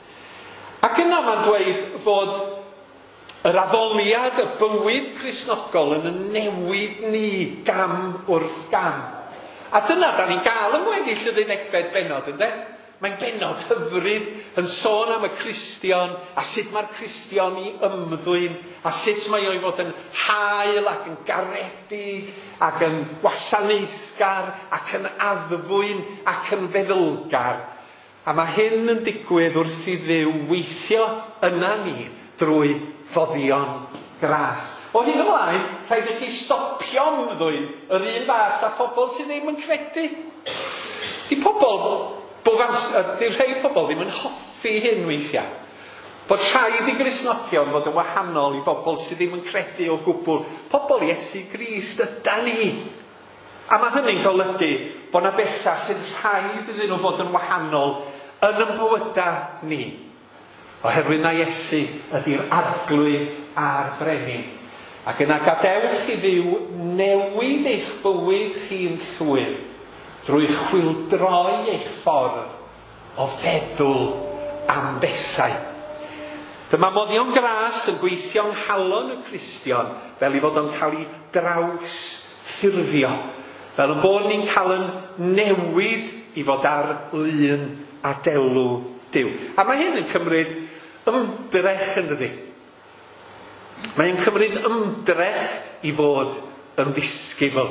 Ac yna mae'n dweud fod yr addoliad, y bywyd Cristnogol yn y newid ni gam wrth gam. A dyna da ni'n gael yn weddill y ddeuddegfed bennod, ynddo? Mae'n bennod hyfryd yn sôn am y Cristion a sut mae'r Cristion i ymddwyn a sut mae o'i fod yn hael ac yn garedig ac yn wasanaethgar ac yn addfwyn ac yn feddylgar. A mae hyn yn digwydd wrth i Dduw weithio yna ni drwy foddion gras. O hyn ymlaen, rhaid i chi stopio ymddwyn yr un fath a phobl sydd ddim yn credu. Di pobl... Bob amser, di rhai pobl ddim yn hoffi hyn weithiau. Bod rhaid i Gristnogion fod yn wahanol i bobl sydd ddim yn credu o gwbl. Pobl Iesu Grist yda ni. A mae hynny'n golygu bod yna bethau sydd rhaid iddyn nhw fod yn wahanol yn y bywydau ni. Oherwydd na Iesu ydy'r arglwydd a'r brenin. Ac yna gadewch i Dduw newid eich bywyd chi'n llwyr drwy chwildroi eich ffordd o feddwl am bethau. Dyma moddion gras yn gweithio'n halon y Cristion fel i fod o'n cael ei draws ffurfio. Fel yn bod ni'n cael yn newid i fod ar lun a delw Duw. A mae hyn yn cymryd ymdrech yn dydi. Mae'n cymryd ymdrech i fod yn ddisgybl.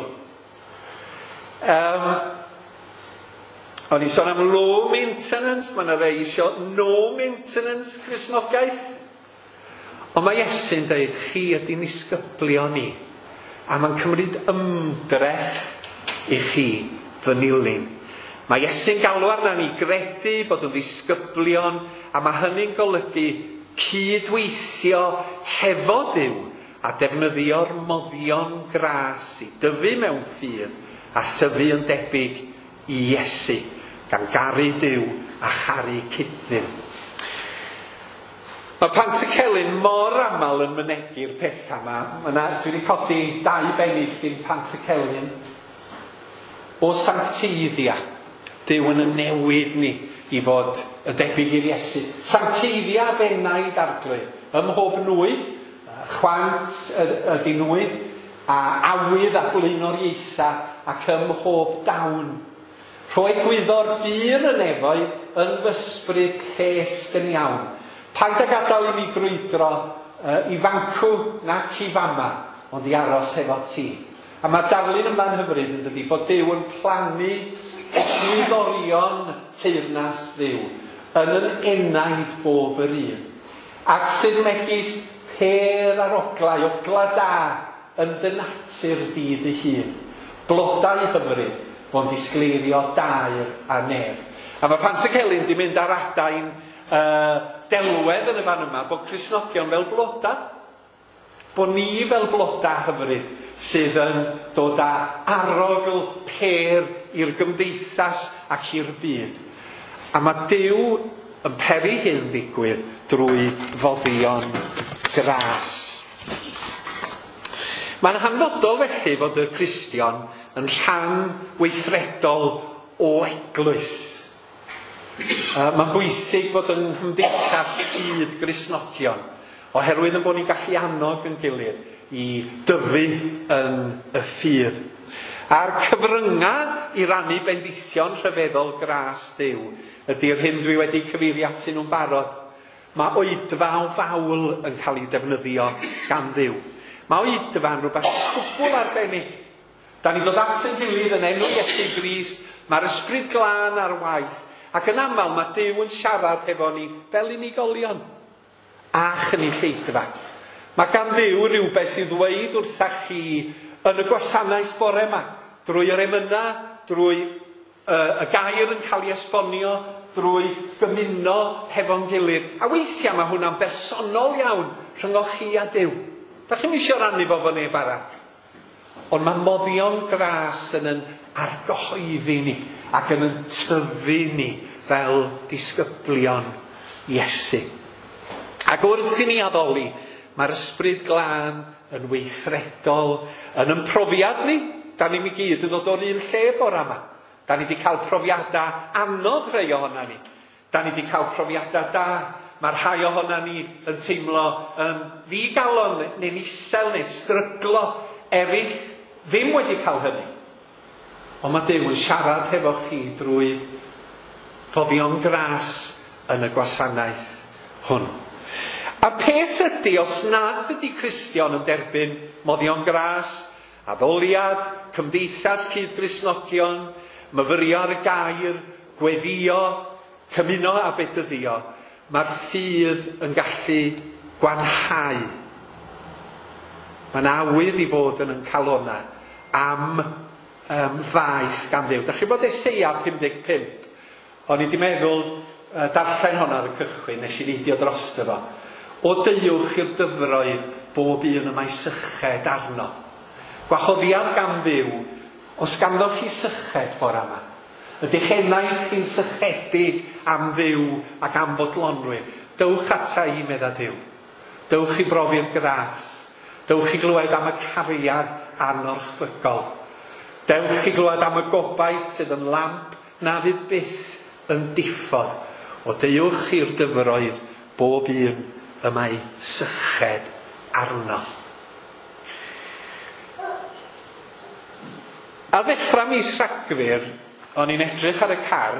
Um, O'n i sôn am low maintenance, mae yna rei isio no maintenance Cristnogaeth. Ond mae Iesu'n dweud, chi ydy'n disgyblion ni. A mae'n cymryd ymdrech i chi fy nilyn. Mae Iesu'n galw arna ni gredu bod yn ddisgyblion, a mae hynny'n golygu cydweithio hefo Duw a defnyddio'r moddion gras i dyfu mewn ffydd a thyfu yn debyg i Iesu, gan garu Duw a charu Cydnyn. Mae Pantycelyn mor aml yn mynegu'r pethau yma. Yna, dwi wedi codi dau bennill gyn Pantycelyn o sanctiddia. Duw yn y newid ni i fod y debyg i'r Iesu. Sanctiddia bennaid arglwy, ym mhob nwy, chwant ydi nwyd, a awydd a blino'r ieitha ac ym mhob dawn. Rhoi gwyddo'r byr yn efoedd yn fysbryd llest yn iawn. Paid a gadael i mi grwydro uh, i fancw nac i fama, ond i aros efo ti. A mae darlun yma'n hyfryd yn dydi, bod Duw yn plannu gwyddorion teyrnas Dduw yn yn enaid bob yr un. Ac sydd megis per ar oglau, ogla da, yn dy natur di dy hun. Blodau hyfryd, bo'n disgleirio dair a nef. A mae Pantycelyn di mynd ar adain uh, delwedd yn y fan yma, bod Cristnogion fel bloda. Bod ni fel bloda hyfryd sydd yn dod â arogl per i'r gymdeithas ac i'r byd. A mae Duw yn peri hyn ddigwydd drwy foddion gras. Mae'n hanfodol felly fod y Cristion yn rhan weithredol o eglwys. Uh, Mae'n bwysig fod yn hymdeithas cyd Gristnogion, oherwydd yn bod ni'n gallu annog yn gilydd i dyfu yn y ffydd. A'r cyfrynga i rannu bendithion rhyfeddol gras Duw ydy'r hyn dwi wedi cyfeirio atyn nhw'n barod. Mae oedfa o fawl yn cael ei defnyddio gan Dduw. Mae oedfa'n rhywbeth cwbl arbennig. Da ni ddod at yn gilydd yn enw Iesu Grist, mae'r ysbryd glân ar waith, ac yn aml mae Duw yn siarad hefo ni fel unigolion a chynulleidfa. Mae gan Dduw rhywbeth i ddweud wrthach chi yn y gwasanaeth bore yma, drwy yr emyna, drwy uh, y gair yn cael ei esbonio, drwy gymuno hefo'n gilydd. A weithiau mae hwnna'n bersonol iawn rhyngoch chi a Duw. Da chi'n eisiau rannu fo fo neb arall. Ond mae moddion gras yn yn argyhoeddi ni ac yn yn tyfu ni fel disgyblion Iesu. Ac wrth i ni addoli, mae'r ysbryd glân yn weithredol, yn yn profiad ni. Da ni'n i gyd yn dod o'r un lle bore yma. Da ni wedi cael profiadau anodd rhai ohona ni. Da ni wedi cael profiadau da. Mae rhai ohona ni yn teimlo yn ddigalon neu'n isel neu'n stryglo. Eraill ddim wedi cael hynny. Ond mae Duw yn siarad hefo chi drwy foddion gras yn y gwasanaeth hwn. A peth ydy, os nad ydy Cristion yn derbyn moddion gras, addoliad, cymdeithas cyd-Gristnogion, myfyrio ar y gair, gweddio, cymuno a bedyddio, mae'r ffydd yn gallu gwanhau. Mae'n awydd i fod yn yn calona am um, faes gan Dduw. Da chi bod Eseia pum deg pump? O'n i wedi meddwl uh, darllen honna ar y cychwyn, nes i neidio drosto fo. O deuwch i'r dyfroedd bob un y mae syched arno. Gwahoddiad gan Dduw, os ganddoch chi syched bore yma, ydych enaid chi'n sychedig am Dduw ac am fodlonwyr, dywch ata i medda Duw. Dywch i brofi'r gras. Dewch i glywed am y cariad anorchfygol. Dewch i glywed am y gobaith sydd yn lamp na fydd byth yn diffod. O dewch i'r dyfroedd bob un y mae syched arno. Ar ddechrau mis Rhagfyr, o'n i'n edrych ar y car,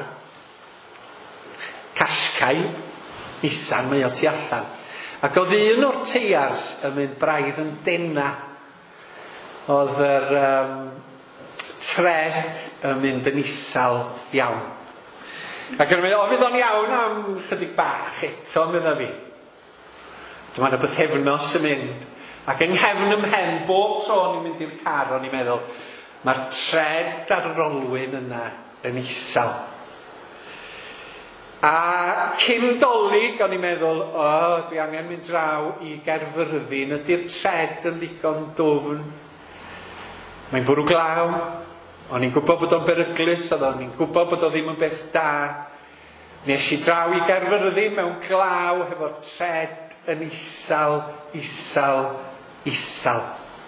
Cascai, Nissan, mae o tu allan. Ac oedd un o'r teiars yn mynd braidd yn dena. Oedd yr um, tred yn mynd yn isal iawn. Ac yn mynd, o fydd o'n iawn am chydig bach eto, medda fi. Dyma yna bythefnos yn mynd. Ac yng nghefn ymhen, bob tro o'n i'n mynd i'r car, o'n i'n meddwl, mae'r tred ar yr olwyn yna yn isal. A cyn dolyg, o'n i'n meddwl, o, dwi angen mynd draw i Gerfyrddin, ydy'r tred yn ddigon dwfn. Mae'n bwrw glaw, o'n i'n gwybod bod o'n beryglus, o'n i'n gwybod bod o ddim yn beth da. Nes i draw i Gerfyrddin mewn glaw, hefo'r tred yn isal, isal, isal.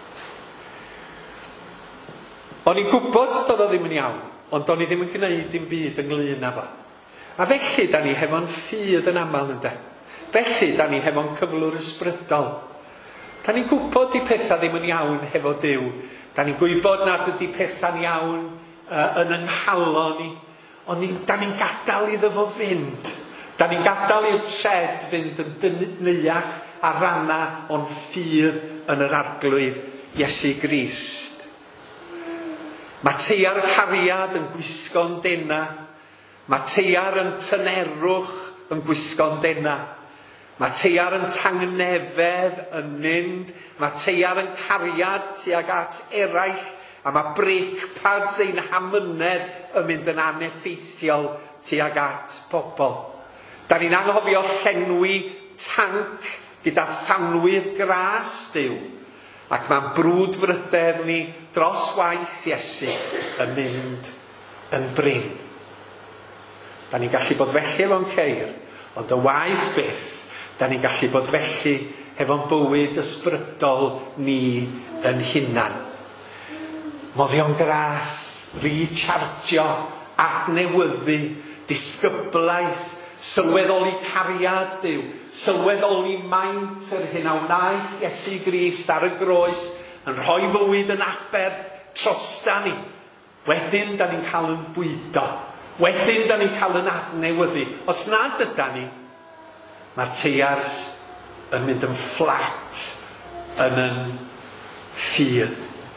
O'n i'n gwybod doedd o ddim yn iawn, ond o'n i ddim yn gwneud dim byd ynglyn â fo. A felly, da ni hefo'n ffydd yn aml ynde. Felly, da ni hefo'n cyflwr ysbrydol. Da ni'n gwybod di pethau ddim yn iawn hefo Duw. Da ni'n gwybod nad ydi pethau'n iawn uh, yn ynghalon ni. Ond ni, da ni'n gadael iddo fo fynd. Da ni'n gadael i'r tred fynd yn dynniach a ranna o'n ffydd yn yr arglwydd Iesu Grist. Mae teiar cariad yn gwisgo'n dena. Mae teiar yn tynerwch yn gwisgo'n dena. Mae teiar yn tangnefedd yn mynd. Mae teiar yn cariad tuag at eraill. A mae brake pads ein hamynedd yn mynd yn aneffeithiol tuag at bobl. Da ni'n anghofio llenwi tanc gyda thanwyr gras Duw. Ac mae'n brwdfrydedd ni dros waith Iesu yn mynd yn brin. Da ni'n gallu bod felly efo'n ceir, ond y waith byth, da ni'n gallu bod felly efo'n bywyd ysbrydol ni yn hunan. Moddion gras, rechargio, adnewyddu, disgyblaeth, sylweddoli cariad Duw, sylweddoli maint yr hyn a wnaeth Iesu Grist ar y groes, yn rhoi fywyd yn aberth trosta ni. Wedyn, da ni'n cael yn bwydo. Wedyn, da ni'n cael yn adnewyddu. Os nad yda ni, mae'r teiars yn mynd yn fflat, yn yn ffydd.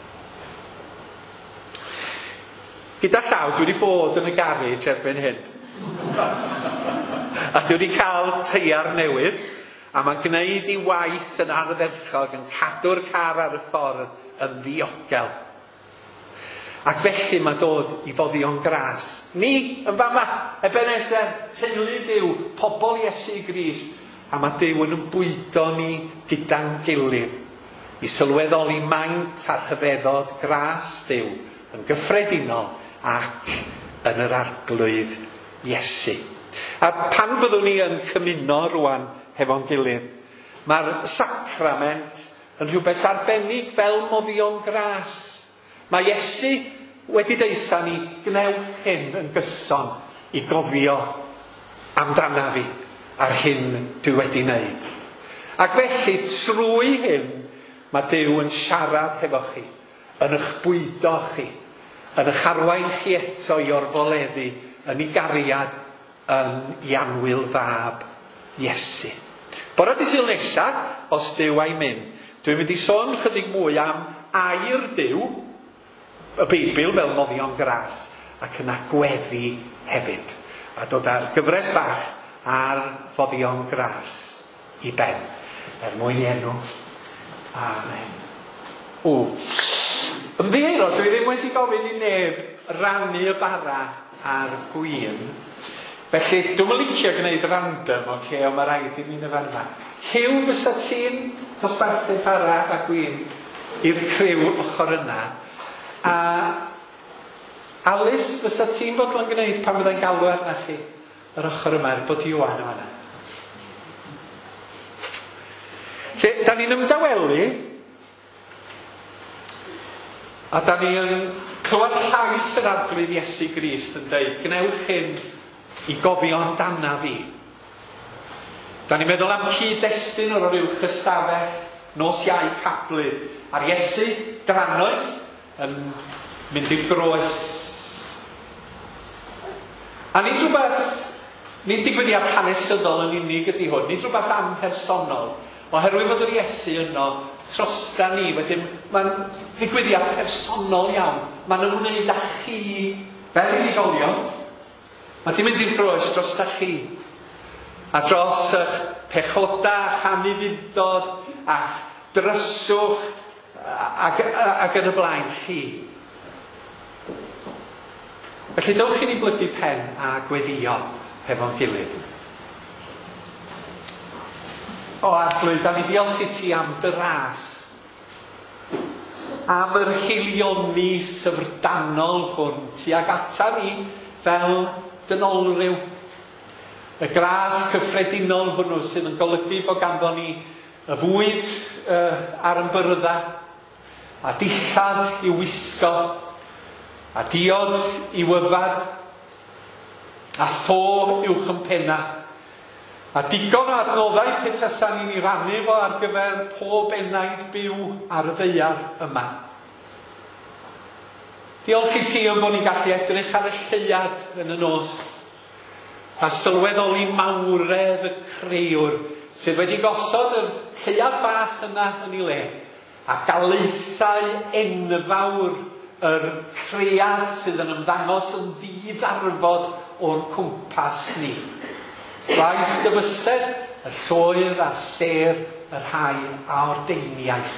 Gyda llaw, dwi wedi bod yn y garej erbyn hyn. A dwi wedi cael teiar newydd, a mae'n gwneud ei waith yn ardderchog, yn cadw'r car ar y ffordd yn ddiogel. Ac felly mae dod i foddion gras. Ni, yn fama, Ebenezer, teulu Duw, pobl Iesu Grist, a mae Duw yn bwydo ni gyda'n gilydd i sylweddoli maint ar hyfeddod gras Duw yn gyffredinol ac yn yr arglwydd Iesu. A pan byddwn ni yn cymuno rwan hefo'n gilydd, mae'r sacrament yn rhywbeth arbennig fel moddion gras. Mae Iesu wedi deitha ni, gnewch hyn yn gyson i gofio amdana fi ar hyn dwi wedi wneud. Ac felly trwy hyn mae Duw yn siarad hefo chi, yn eich bwydo chi, yn eich arwain chi eto i orfoleddu yn ei gariad yn Ianwyl fab Iesu. Bore dydd Sul nesaf, os Duw a'i mynd, dwi'n mynd i sôn chydig mwy am air Duw, y Beibl fel moddion gras, ac yn agweddu hefyd. A dod â'r gyfres bach ar foddion gras i ben. Er mwyn i enw. Amen. O, ymddiheuro, dwi ddim wedi gofyn i neb rannu y bara ar gwyn. Felly, dwi'n licio gwneud random o lle o mae rhaid i mi'n y fan yma. Hyw fysa ti'n dosbarthu bara a gwyn i'r criw ochr yna. A Alice, fysa ti'n bod yn gwneud pan fyddai'n galw arna chi yr ochr yma, er bod Iwan yma yna. Lle, da ni'n ymdawelu, a da ni'n clywed llais yr arglwydd Iesu Grist yn dweud, gnewch hyn i gofio amdana fi. Da ni'n meddwl am cyd-destun o'r uwch ystafell, nos Iau Cablyd, a'r Iesu drannoeth yn mynd i'r groes. A nid rhywbeth, nid digwyddiad hanesyddol yn unig ydy hwn, nid rhywbeth amhersonol, oherwydd fod yr Iesu yno trosta ni, wedyn mae'n ddigwyddiad personol iawn. Mae'n ymwneud â chi fel unigolion. Mae di mynd i'r groes drosta chi. A dros eich pechoda, chanifudod, a dryswch, ac, ac yn y blaen chi. Felly dewch chi ni blygu pen a gweddio hefo'n gilydd. O Arglwydd, da ni diolch i ti am dy ras, am yr heilioni syfrdanol hwn tuag ata ni fel dynolryw. Y gras cyffredinol hwnnw sydd yn golygu bod ganddo ni y fwyd uh, ar yn byrddau, a dillad i wisgo, a diod i wyfad, a tho uwch yn penna, a digon o adnoddau petasan ni'n ei rannu fo ar gyfer pob enaid byw ar y ddeiar yma. Diolch i ti am bod ni'n gallu edrych ar y lleiad yn y nos, a sylweddoli mawredd y creuwr sydd wedi gosod y lleiad bach yna yn ei le, a galeithau enfawr yr creiad sydd yn ymddangos yn ddiddarfod o'r cwmpas ni. Rhaid dyfysedd y lloer a'r ser, yr haen a'r deiniais.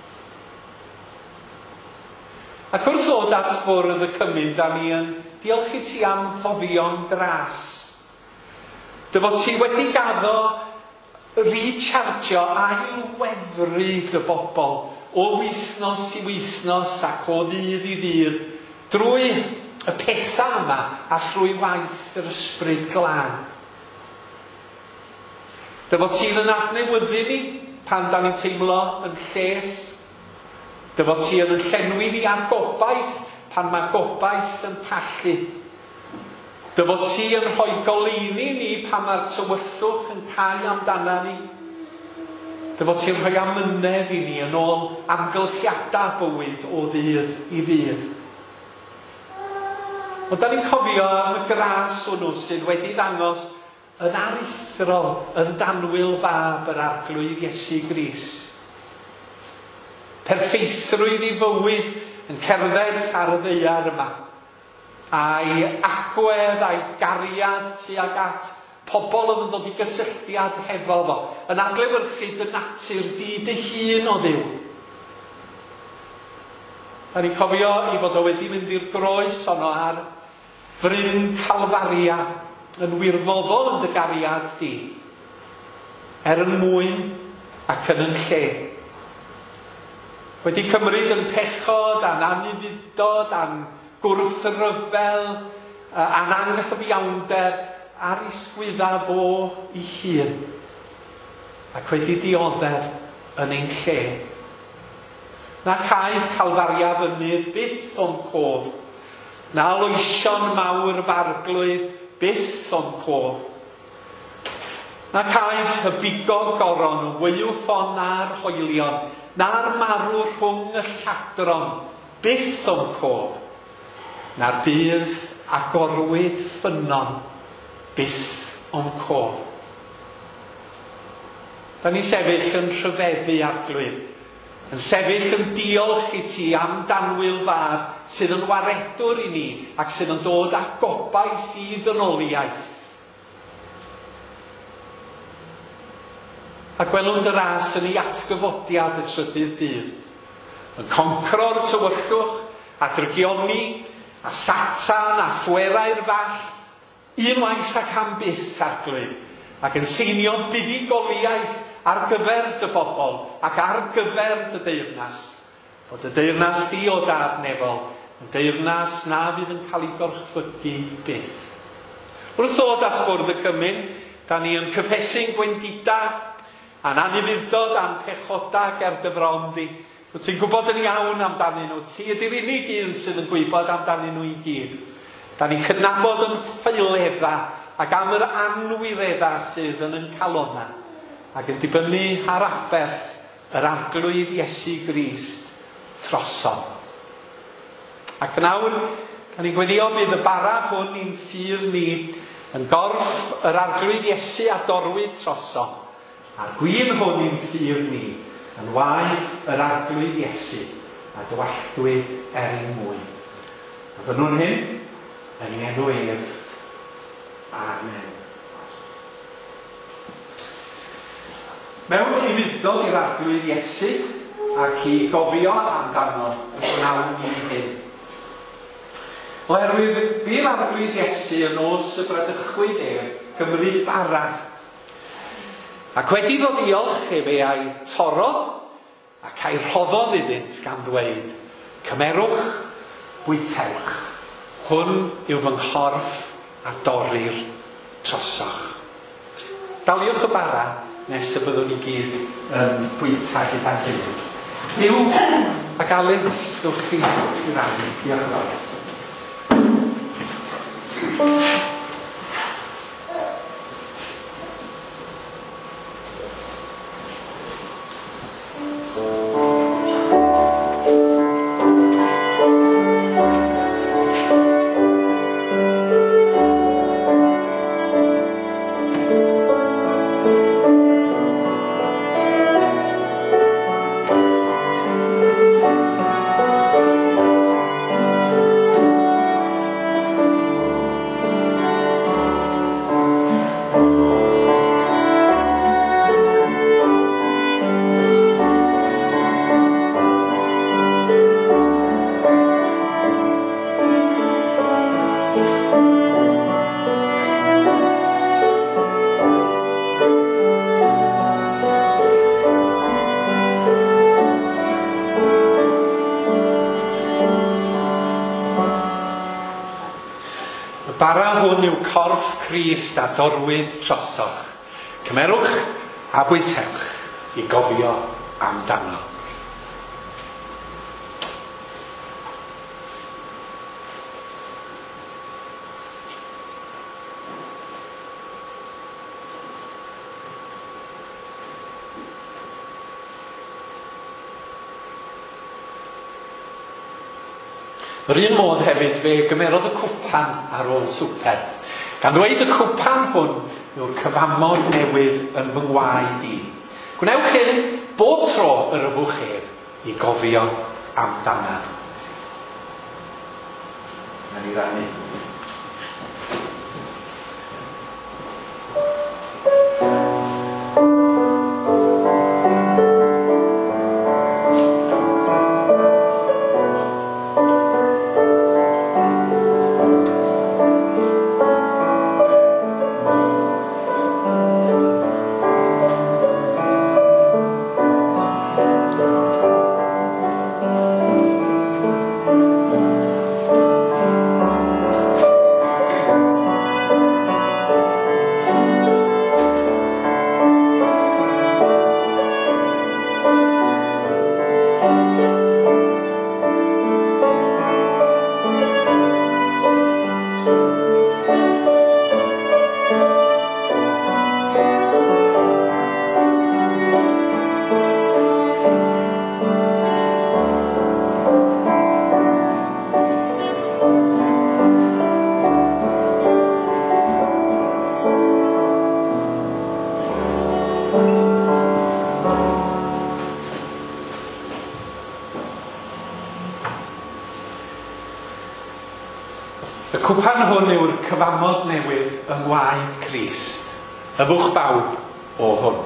Ac wrth ddod at fwrdd y cymyn, da ni yn diolch i ti am foddion gras. Dy fod ti wedi gaddo rechargio ailwefru dy bobl o wythnos i wythnos ac o ddydd i ddydd drwy y pethau yma a thrwy waith yr ysbryd glân. Dy fod ti'n yn adnewyddu ni pan da ni'n teimlo yn lles. Dy fod ti yn llenwi ni ar gobaith pan mae gobaith yn pallu. Dy fod ti yn rhoi goleuni ni pan mae'r tywyllwch yn cau amdana ni. dy fod ti'n rhoi amynedd i ni yn ôl amgylchiadau bywyd o ddydd i ddydd. Ond da ni'n cofio am y gras hwnnw sydd wedi ddangos yn aruthrol, yn danwyl fab yr arglwydd Iesu Grist. Perffeithrwydd i fywyd yn cerdded ar y ddaear yma. A'i agwedd, a'i gariad tuag at pobl oedd yn dod i gysylltiad hefo fo, yn adlewyrchu dy natur di dy hun o Dduw. Da ni'n cofio i fod o wedi mynd i'r groes honno ar fryn Calfaria, yn wirfoddol yn dy gariad di, er yn mwyn ac yn yn lle. Wedi cymryd yn pechod, a'n anufuddod, a'n gwrthryfel, a'n anghyfiawnder ar isgwydda fo i hun, ac wedi dioddef yn ein lle. Na caeth Calfaria fynydd byth o'n cof, na loesion mawr farglwydd byth o'n cof. Na caeth hybigo goron o wywffon na'r hoelion, na'r marw rhwng y lladron byth o'n cof, na'r bydd a gorwyd ffynon byth o'n cof. Da ni sefyll yn rhyfeddu arglwydd, yn sefyll yn diolch i ti am danwyl fab sydd yn waredwr i ni ac sydd yn dod â gobaith i ddynoliaeth. A gwelwn dy ras yn ei atgyfodiad y trydydd dydd, yn concro'r tywyllwch a drygioni a Satan a phwerau'r fall, unwaith ac am byth arglwydd, ac yn seinio buddugoliaeth ar gyfer dy bobl ac ar gyfer dy deyrnas, bod y deyrnas di o dad nefol yn deyrnas na fydd yn cael ei gorchfygu byth. Wrth ddod at bwrdd y cymyn, da ni yn cyffesu'n gwendida a'n anufuddod a'n pechoda ger dy fron di. Wyt ti'n gwybod yn iawn amdanyn nhw, ti ydy'r unig un sydd yn gwybod amdanyn nhw i gyd. Da ni'n cydnabod yn ffeiledda ac am yr anwiredda sydd yn yn calonna, ac yn dibynnu ar aberth yr arglwydd Iesu Grist trosom. Ac yn awr, da ni'n gweddio bydd y bara hwn i'n ffydd ni yn gorff yr arglwydd Iesu a dorwyd trosom, a'r gwyn hwn i'n ffydd ni yn waed yr arglwydd Iesu a dwalltwyd er ein mwyn. A fy nhw'n hyn, yn ei enw ef. Amen. Mewn i fuddol i'r arglwydd Iesu ac i gofio amdano y gwnawn ni hyn. Oherwydd bydd arglwydd Iesu yn os y bradychwyd ef gymryd bara, ac wedi ddod diolch ef ei ai toro ac a'i rhoddodd iddynt gan ddweud, cymerwch, bwytewch, hwn yw fy nghorff a dorri'r trosoch. Daliwch y bara nes y byddwn ni gyd yn bwyta gyda'n gilydd. Byw ac Alun, ystwch chi i rannu. Diolch yn fawr. Corff Crist a dorwyd trosoch. Cymerwch a bwytewch i gofio amdano. Yr un modd hefyd fe gymerodd y cwpan ar ôl swper. Gan ddweud y cwpan hwn yw'r cyfamod newydd yn fy ngwaed i. Gwnewch hyn bob tro yr yfwch ef i gofio amdana. Yn ei rannu. Y cwpan hwn yw'r cyfamod newydd yng ngwaed Crist. Yfwch bawb o hwn.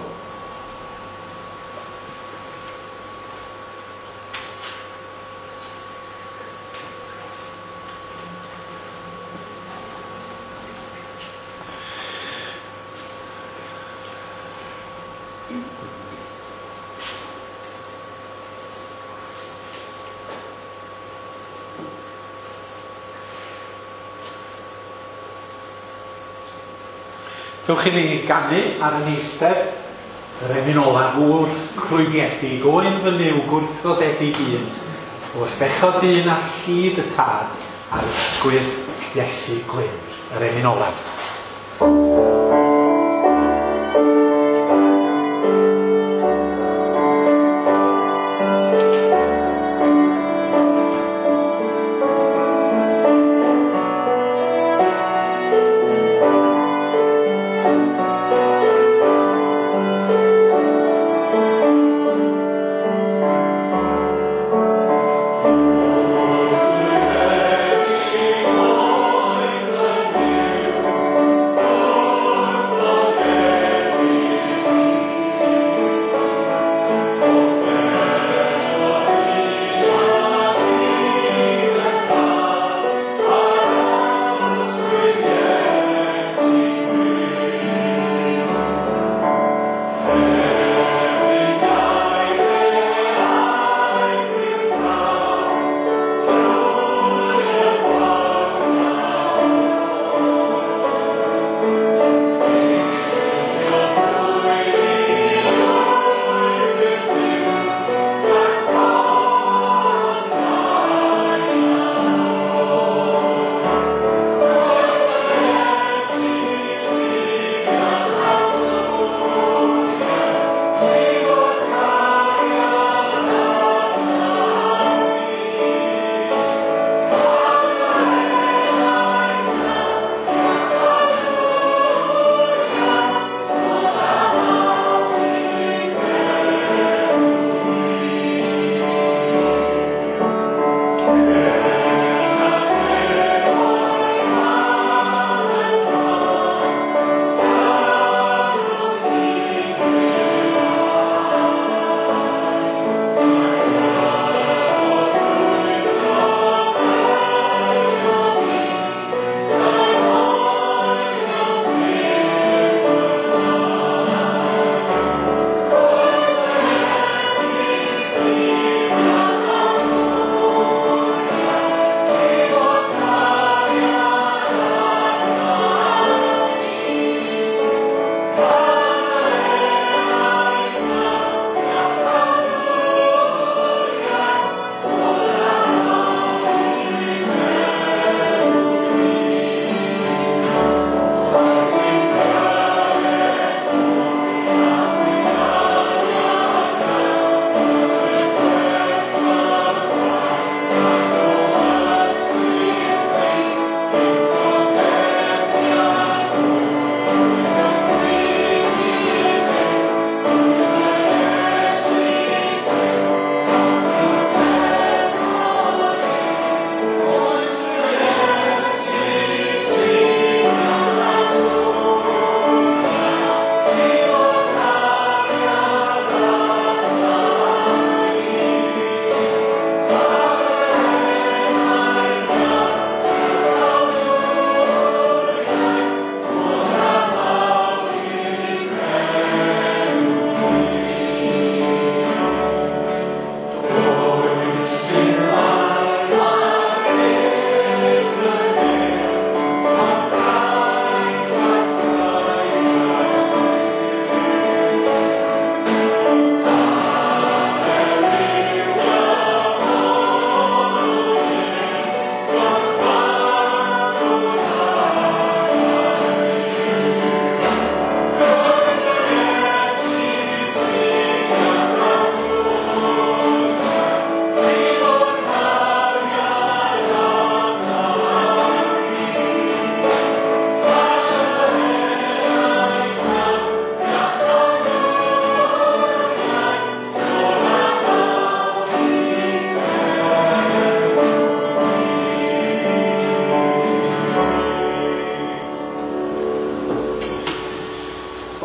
Dewch i ni ganu ar yn eistedd yr emyn olaf o'r crwygiedig o un fy niw gwrthodedig un o'r bechod un ar hyd y tad a'r ysgwyr Iesu Glyn, yr emyn olaf.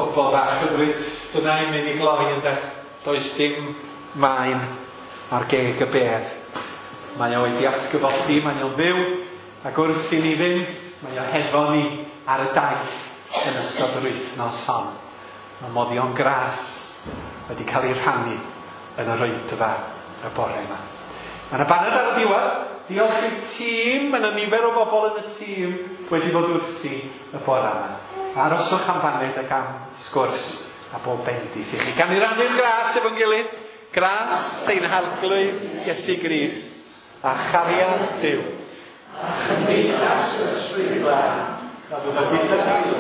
Pobl bach hyfryd, dyna i'n mynd i gloi ynde. Does dim maen ar geg y ber. Mae o wedi atgyfodi, mae o'n fyw, ac wrth i ni fynd, mae o hefo ni ar y daith yn ystod yr wythnos hon. Mae moddion gras wedi cael ei rhannu yn yr oedfa y bore yma. Mae yna baned ar y diwedd. Diolch i'r tîm, mae yna nifer o bobl yn y tîm wedi bod wrthi y bore yma. Aroswch am baned ac am sgwrs a bob bendith i chi. Gan i rannu'r gras efo'n gilydd, gras ein harglwydd Iesu Grist a chariad Duw. A chymdeithas y swyddfa.